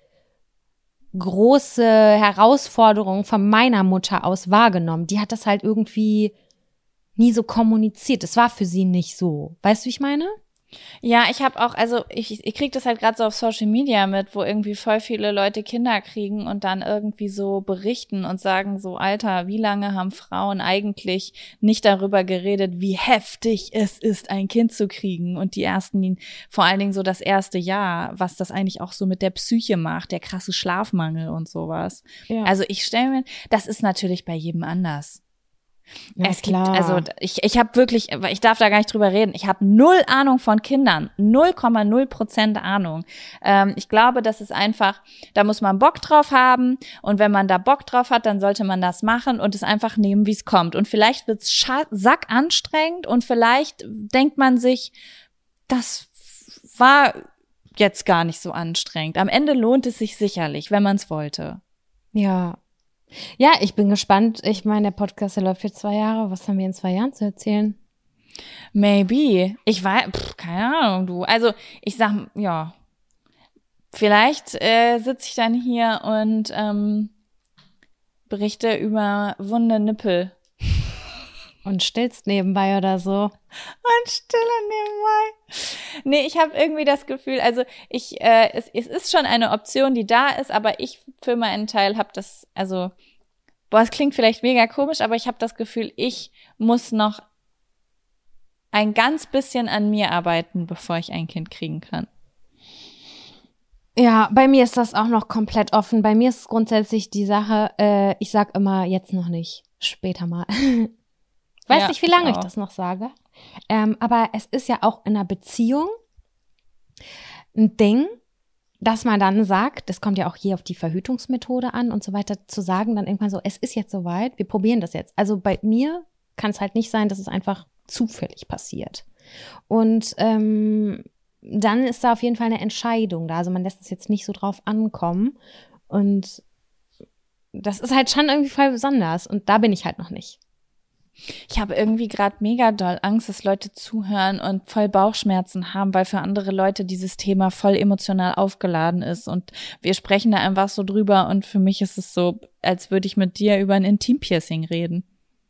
große Herausforderung von meiner Mutter aus wahrgenommen. Die hat das halt irgendwie nie so kommuniziert. Es war für sie nicht so. Weißt du, wie ich meine? Ja, ich habe auch, also ich kriege das halt gerade so auf Social Media mit, wo irgendwie voll viele Leute Kinder kriegen und dann irgendwie so berichten und sagen so, Alter, wie lange haben Frauen eigentlich nicht darüber geredet, wie heftig es ist, ein Kind zu kriegen, und vor allen Dingen so das erste Jahr, was das eigentlich auch so mit der Psyche macht, der krasse Schlafmangel und sowas. Ja. Also ich stelle mir, das ist natürlich bei jedem anders. Ja, es gibt, also ich habe wirklich, ich darf da gar nicht drüber reden, ich habe 0 Ahnung von Kindern, 0,0% Ahnung. Ich glaube, das ist einfach, da muss man Bock drauf haben, und wenn man da Bock drauf hat, dann sollte man das machen und es einfach nehmen, wie es kommt. Und vielleicht wird's sackanstrengend und vielleicht denkt man sich, das war jetzt gar nicht so anstrengend. Am Ende lohnt es sich sicherlich, wenn man es wollte. Ja. Ja, ich bin gespannt. Ich meine, der Podcast, der läuft jetzt 2 Jahre. Was haben wir in 2 Jahren zu erzählen? Maybe. Ich weiß, keine Ahnung, du. Also, ich sag, ja, vielleicht sitze ich dann hier und berichte über wunde Nippel. Und stillst nebenbei oder so. Und stille nebenbei. Nee, ich habe irgendwie das Gefühl, also es ist schon eine Option, die da ist, aber ich für meinen Teil habe das, also, es klingt vielleicht mega komisch, aber ich habe das Gefühl, ich muss noch ein ganz bisschen an mir arbeiten, bevor ich ein Kind kriegen kann. Ja, bei mir ist das auch noch komplett offen. Bei mir ist grundsätzlich die Sache, ich sag immer, jetzt noch nicht, später mal. Ich weiß nicht, wie lange ich das noch sage. Aber es ist ja auch in einer Beziehung ein Ding, dass man dann sagt, das kommt ja auch hier auf die Verhütungsmethode an und so weiter, zu sagen dann irgendwann so, es ist jetzt soweit, wir probieren das jetzt. Also bei mir kann es halt nicht sein, dass es einfach zufällig passiert. Und dann ist da auf jeden Fall eine Entscheidung da. Also man lässt es jetzt nicht so drauf ankommen. Und das ist halt schon irgendwie voll besonders. Und da bin ich halt noch nicht. Ich habe irgendwie gerade mega doll Angst, dass Leute zuhören und voll Bauchschmerzen haben, weil für andere Leute dieses Thema voll emotional aufgeladen ist und wir sprechen da einfach so drüber und für mich ist es so, als würde ich mit dir über ein Intimpiercing reden.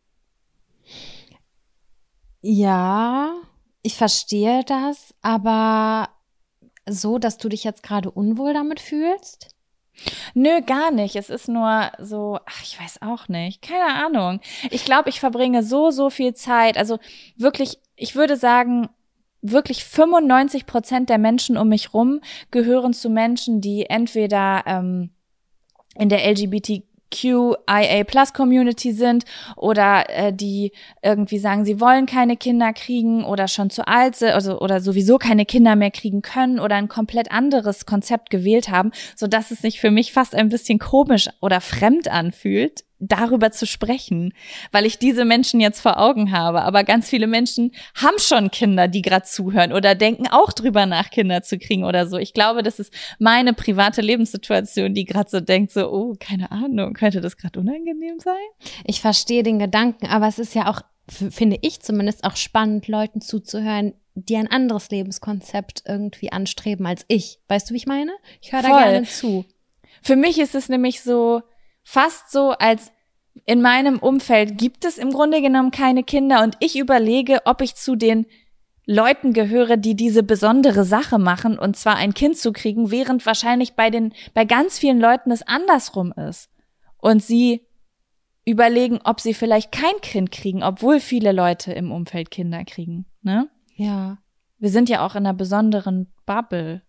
Ja, ich verstehe das, aber so, dass du dich jetzt gerade unwohl damit fühlst? Nö, gar nicht. Es ist nur so, ich weiß auch nicht. Keine Ahnung. Ich glaube, ich verbringe so viel Zeit. Also wirklich, ich würde sagen, wirklich 95% der Menschen um mich rum gehören zu Menschen, die entweder in der LGBTQIA+ Community sind oder die irgendwie sagen, sie wollen keine Kinder kriegen oder schon zu alt sind, also oder sowieso keine Kinder mehr kriegen können oder ein komplett anderes Konzept gewählt haben, so dass es sich für mich fast ein bisschen komisch oder fremd anfühlt, darüber zu sprechen, weil ich diese Menschen jetzt vor Augen habe. Aber ganz viele Menschen haben schon Kinder, die gerade zuhören oder denken auch drüber nach, Kinder zu kriegen oder so. Ich glaube, das ist meine private Lebenssituation, die gerade so denkt, so, oh, keine Ahnung, könnte das gerade unangenehm sein? Ich verstehe den Gedanken, aber es ist ja auch, finde ich zumindest, auch spannend, Leuten zuzuhören, die ein anderes Lebenskonzept irgendwie anstreben als ich. Weißt du, wie ich meine? Ich höre da gerne zu. Für mich ist es nämlich so, fast so, als in meinem Umfeld gibt es im Grunde genommen keine Kinder und ich überlege, ob ich zu den Leuten gehöre, die diese besondere Sache machen, und zwar ein Kind zu kriegen, während wahrscheinlich bei ganz vielen Leuten es andersrum ist. Und sie überlegen, ob sie vielleicht kein Kind kriegen, obwohl viele Leute im Umfeld Kinder kriegen, ne? Ja. Wir sind ja auch in einer besonderen Bubble.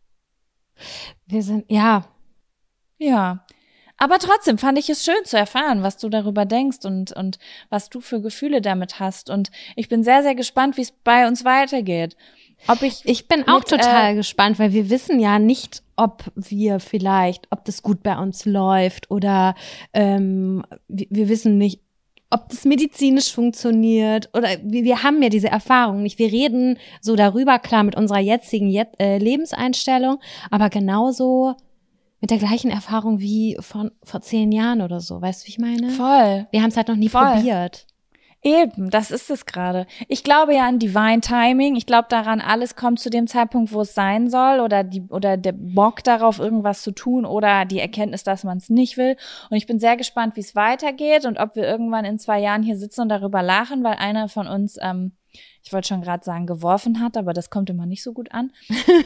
Ja. Ja. Aber trotzdem fand ich es schön zu erfahren, was du darüber denkst und was du für Gefühle damit hast. Und ich bin sehr, sehr gespannt, wie es bei uns weitergeht. Ich bin auch total gespannt, weil wir wissen ja nicht, ob das gut bei uns läuft oder wir wissen nicht, ob das medizinisch funktioniert oder wir haben ja diese Erfahrung nicht. Wir reden so darüber, klar, mit unserer jetzigen Lebenseinstellung, aber genauso mit der gleichen Erfahrung wie vor 10 Jahren oder so. Weißt du, wie ich meine? Voll. Wir haben es halt noch nie probiert. Eben, das ist es gerade. Ich glaube ja an Divine Timing. Ich glaube daran, alles kommt zu dem Zeitpunkt, wo es sein soll, oder der Bock darauf, irgendwas zu tun, oder die Erkenntnis, dass man es nicht will. Und ich bin sehr gespannt, wie es weitergeht und ob wir irgendwann in 2 Jahren hier sitzen und darüber lachen, weil einer von uns, ich wollte schon gerade sagen, geworfen hat, aber das kommt immer nicht so gut an.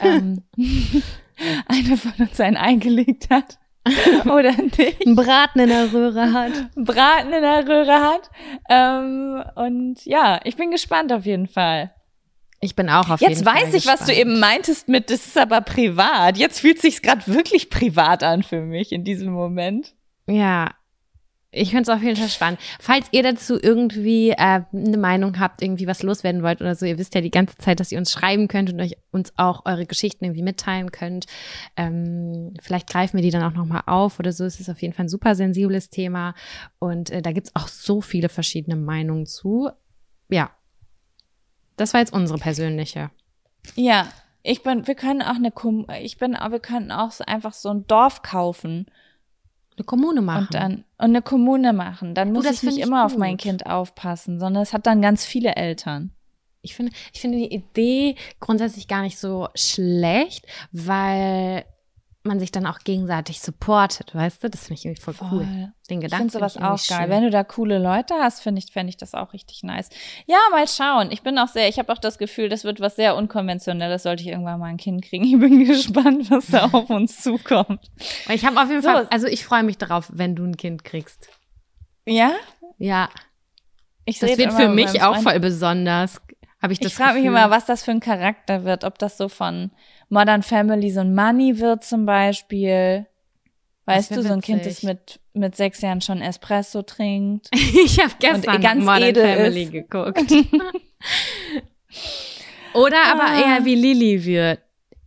Einer von uns einen eingelegt hat. Oder nicht. Einen Braten in der Röhre hat. Und ja, ich bin gespannt auf jeden Fall. Ich bin auch auf jeden Fall gespannt. Jetzt weiß ich, was du eben meintest mit, das ist aber privat. Jetzt fühlt sich's gerade wirklich privat an für mich in diesem Moment. Ja. Ich finde es auf jeden Fall spannend. Falls ihr dazu irgendwie eine Meinung habt, irgendwie was loswerden wollt oder so, ihr wisst ja die ganze Zeit, dass ihr uns schreiben könnt und uns auch eure Geschichten irgendwie mitteilen könnt. Vielleicht greifen wir die dann auch nochmal auf oder so. Es ist auf jeden Fall ein super sensibles Thema und da gibt's auch so viele verschiedene Meinungen zu. Ja, das war jetzt unsere persönliche. Ja, wir können auch einfach so ein Dorf kaufen. Eine Kommune machen. Und eine Kommune machen. Dann muss ich nicht immer auf mein Kind aufpassen, sondern es hat dann ganz viele Eltern. Ich finde die Idee grundsätzlich gar nicht so schlecht, weil man sich dann auch gegenseitig supportet, weißt du? Das finde ich irgendwie voll cool. Den Gedanken. Ich finde sowas auch geil. Wenn du da coole Leute hast, fände ich das auch richtig nice. Ja, mal schauen. Ich habe auch das Gefühl, das wird was sehr Unkonventionelles, sollte ich irgendwann mal ein Kind kriegen. Ich bin gespannt, was da auf uns zukommt. Ich habe auf jeden Fall, also ich freue mich darauf, wenn du ein Kind kriegst. Ja? Ja. Das wird für mich auch voll besonders. Ich frage mich immer, was das für ein Charakter wird, ob das so von Modern Family so ein Money wird zum Beispiel. Weißt du, so ein Kind, das mit 6 Jahren schon Espresso trinkt. Ich habe gestern ganz Modern Family geguckt. Oder aber eher wie Lily wird.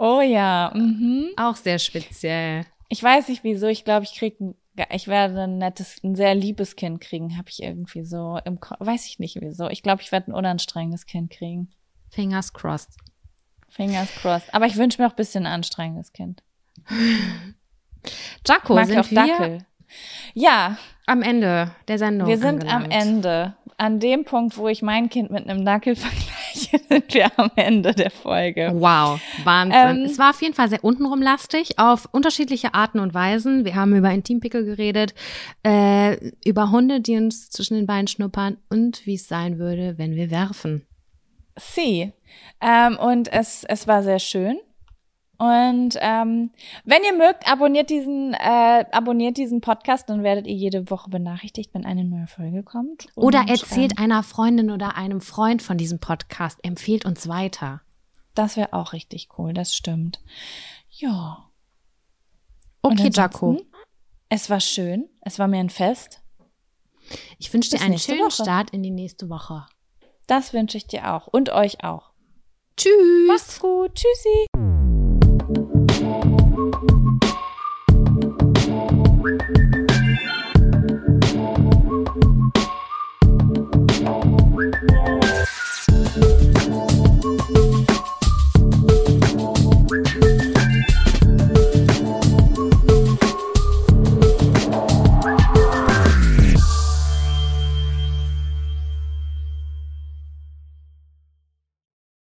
Oh ja. Auch sehr speziell. Ich weiß nicht wieso. Ich glaube, ich werde ein sehr liebes Kind kriegen, habe ich irgendwie so weiß ich nicht wieso. Ich glaube, ich werde ein unanstrengendes Kind kriegen. Fingers crossed. Fingers crossed. Aber ich wünsche mir auch ein bisschen ein anstrengendes Kind. Jaco, mag sind auch Dackel. Ja. Am Ende der Sendung Wir sind angelangt. am Ende. An dem Punkt, wo ich mein Kind mit einem Dackel vergleiche, sind wir am Ende der Folge. Wow, Wahnsinn. Es war auf jeden Fall sehr untenrum lastig, auf unterschiedliche Arten und Weisen. Wir haben über Intimpickel geredet, über Hunde, die uns zwischen den Beinen schnuppern und wie es sein würde, wenn wir werfen. Und es war sehr schön. Und wenn ihr mögt, abonniert diesen Podcast, dann werdet ihr jede Woche benachrichtigt, wenn eine neue Folge kommt. Oder erzählt einer Freundin oder einem Freund von diesem Podcast. Empfehlt uns weiter. Das wäre auch richtig cool, das stimmt. Ja. Okay, Jaco. Es war schön. Es war mir ein Fest. Ich wünsche dir einen schönen Start in die nächste Woche. Das wünsche ich dir auch. Und euch auch. Tschüss. Macht's gut. Tschüssi.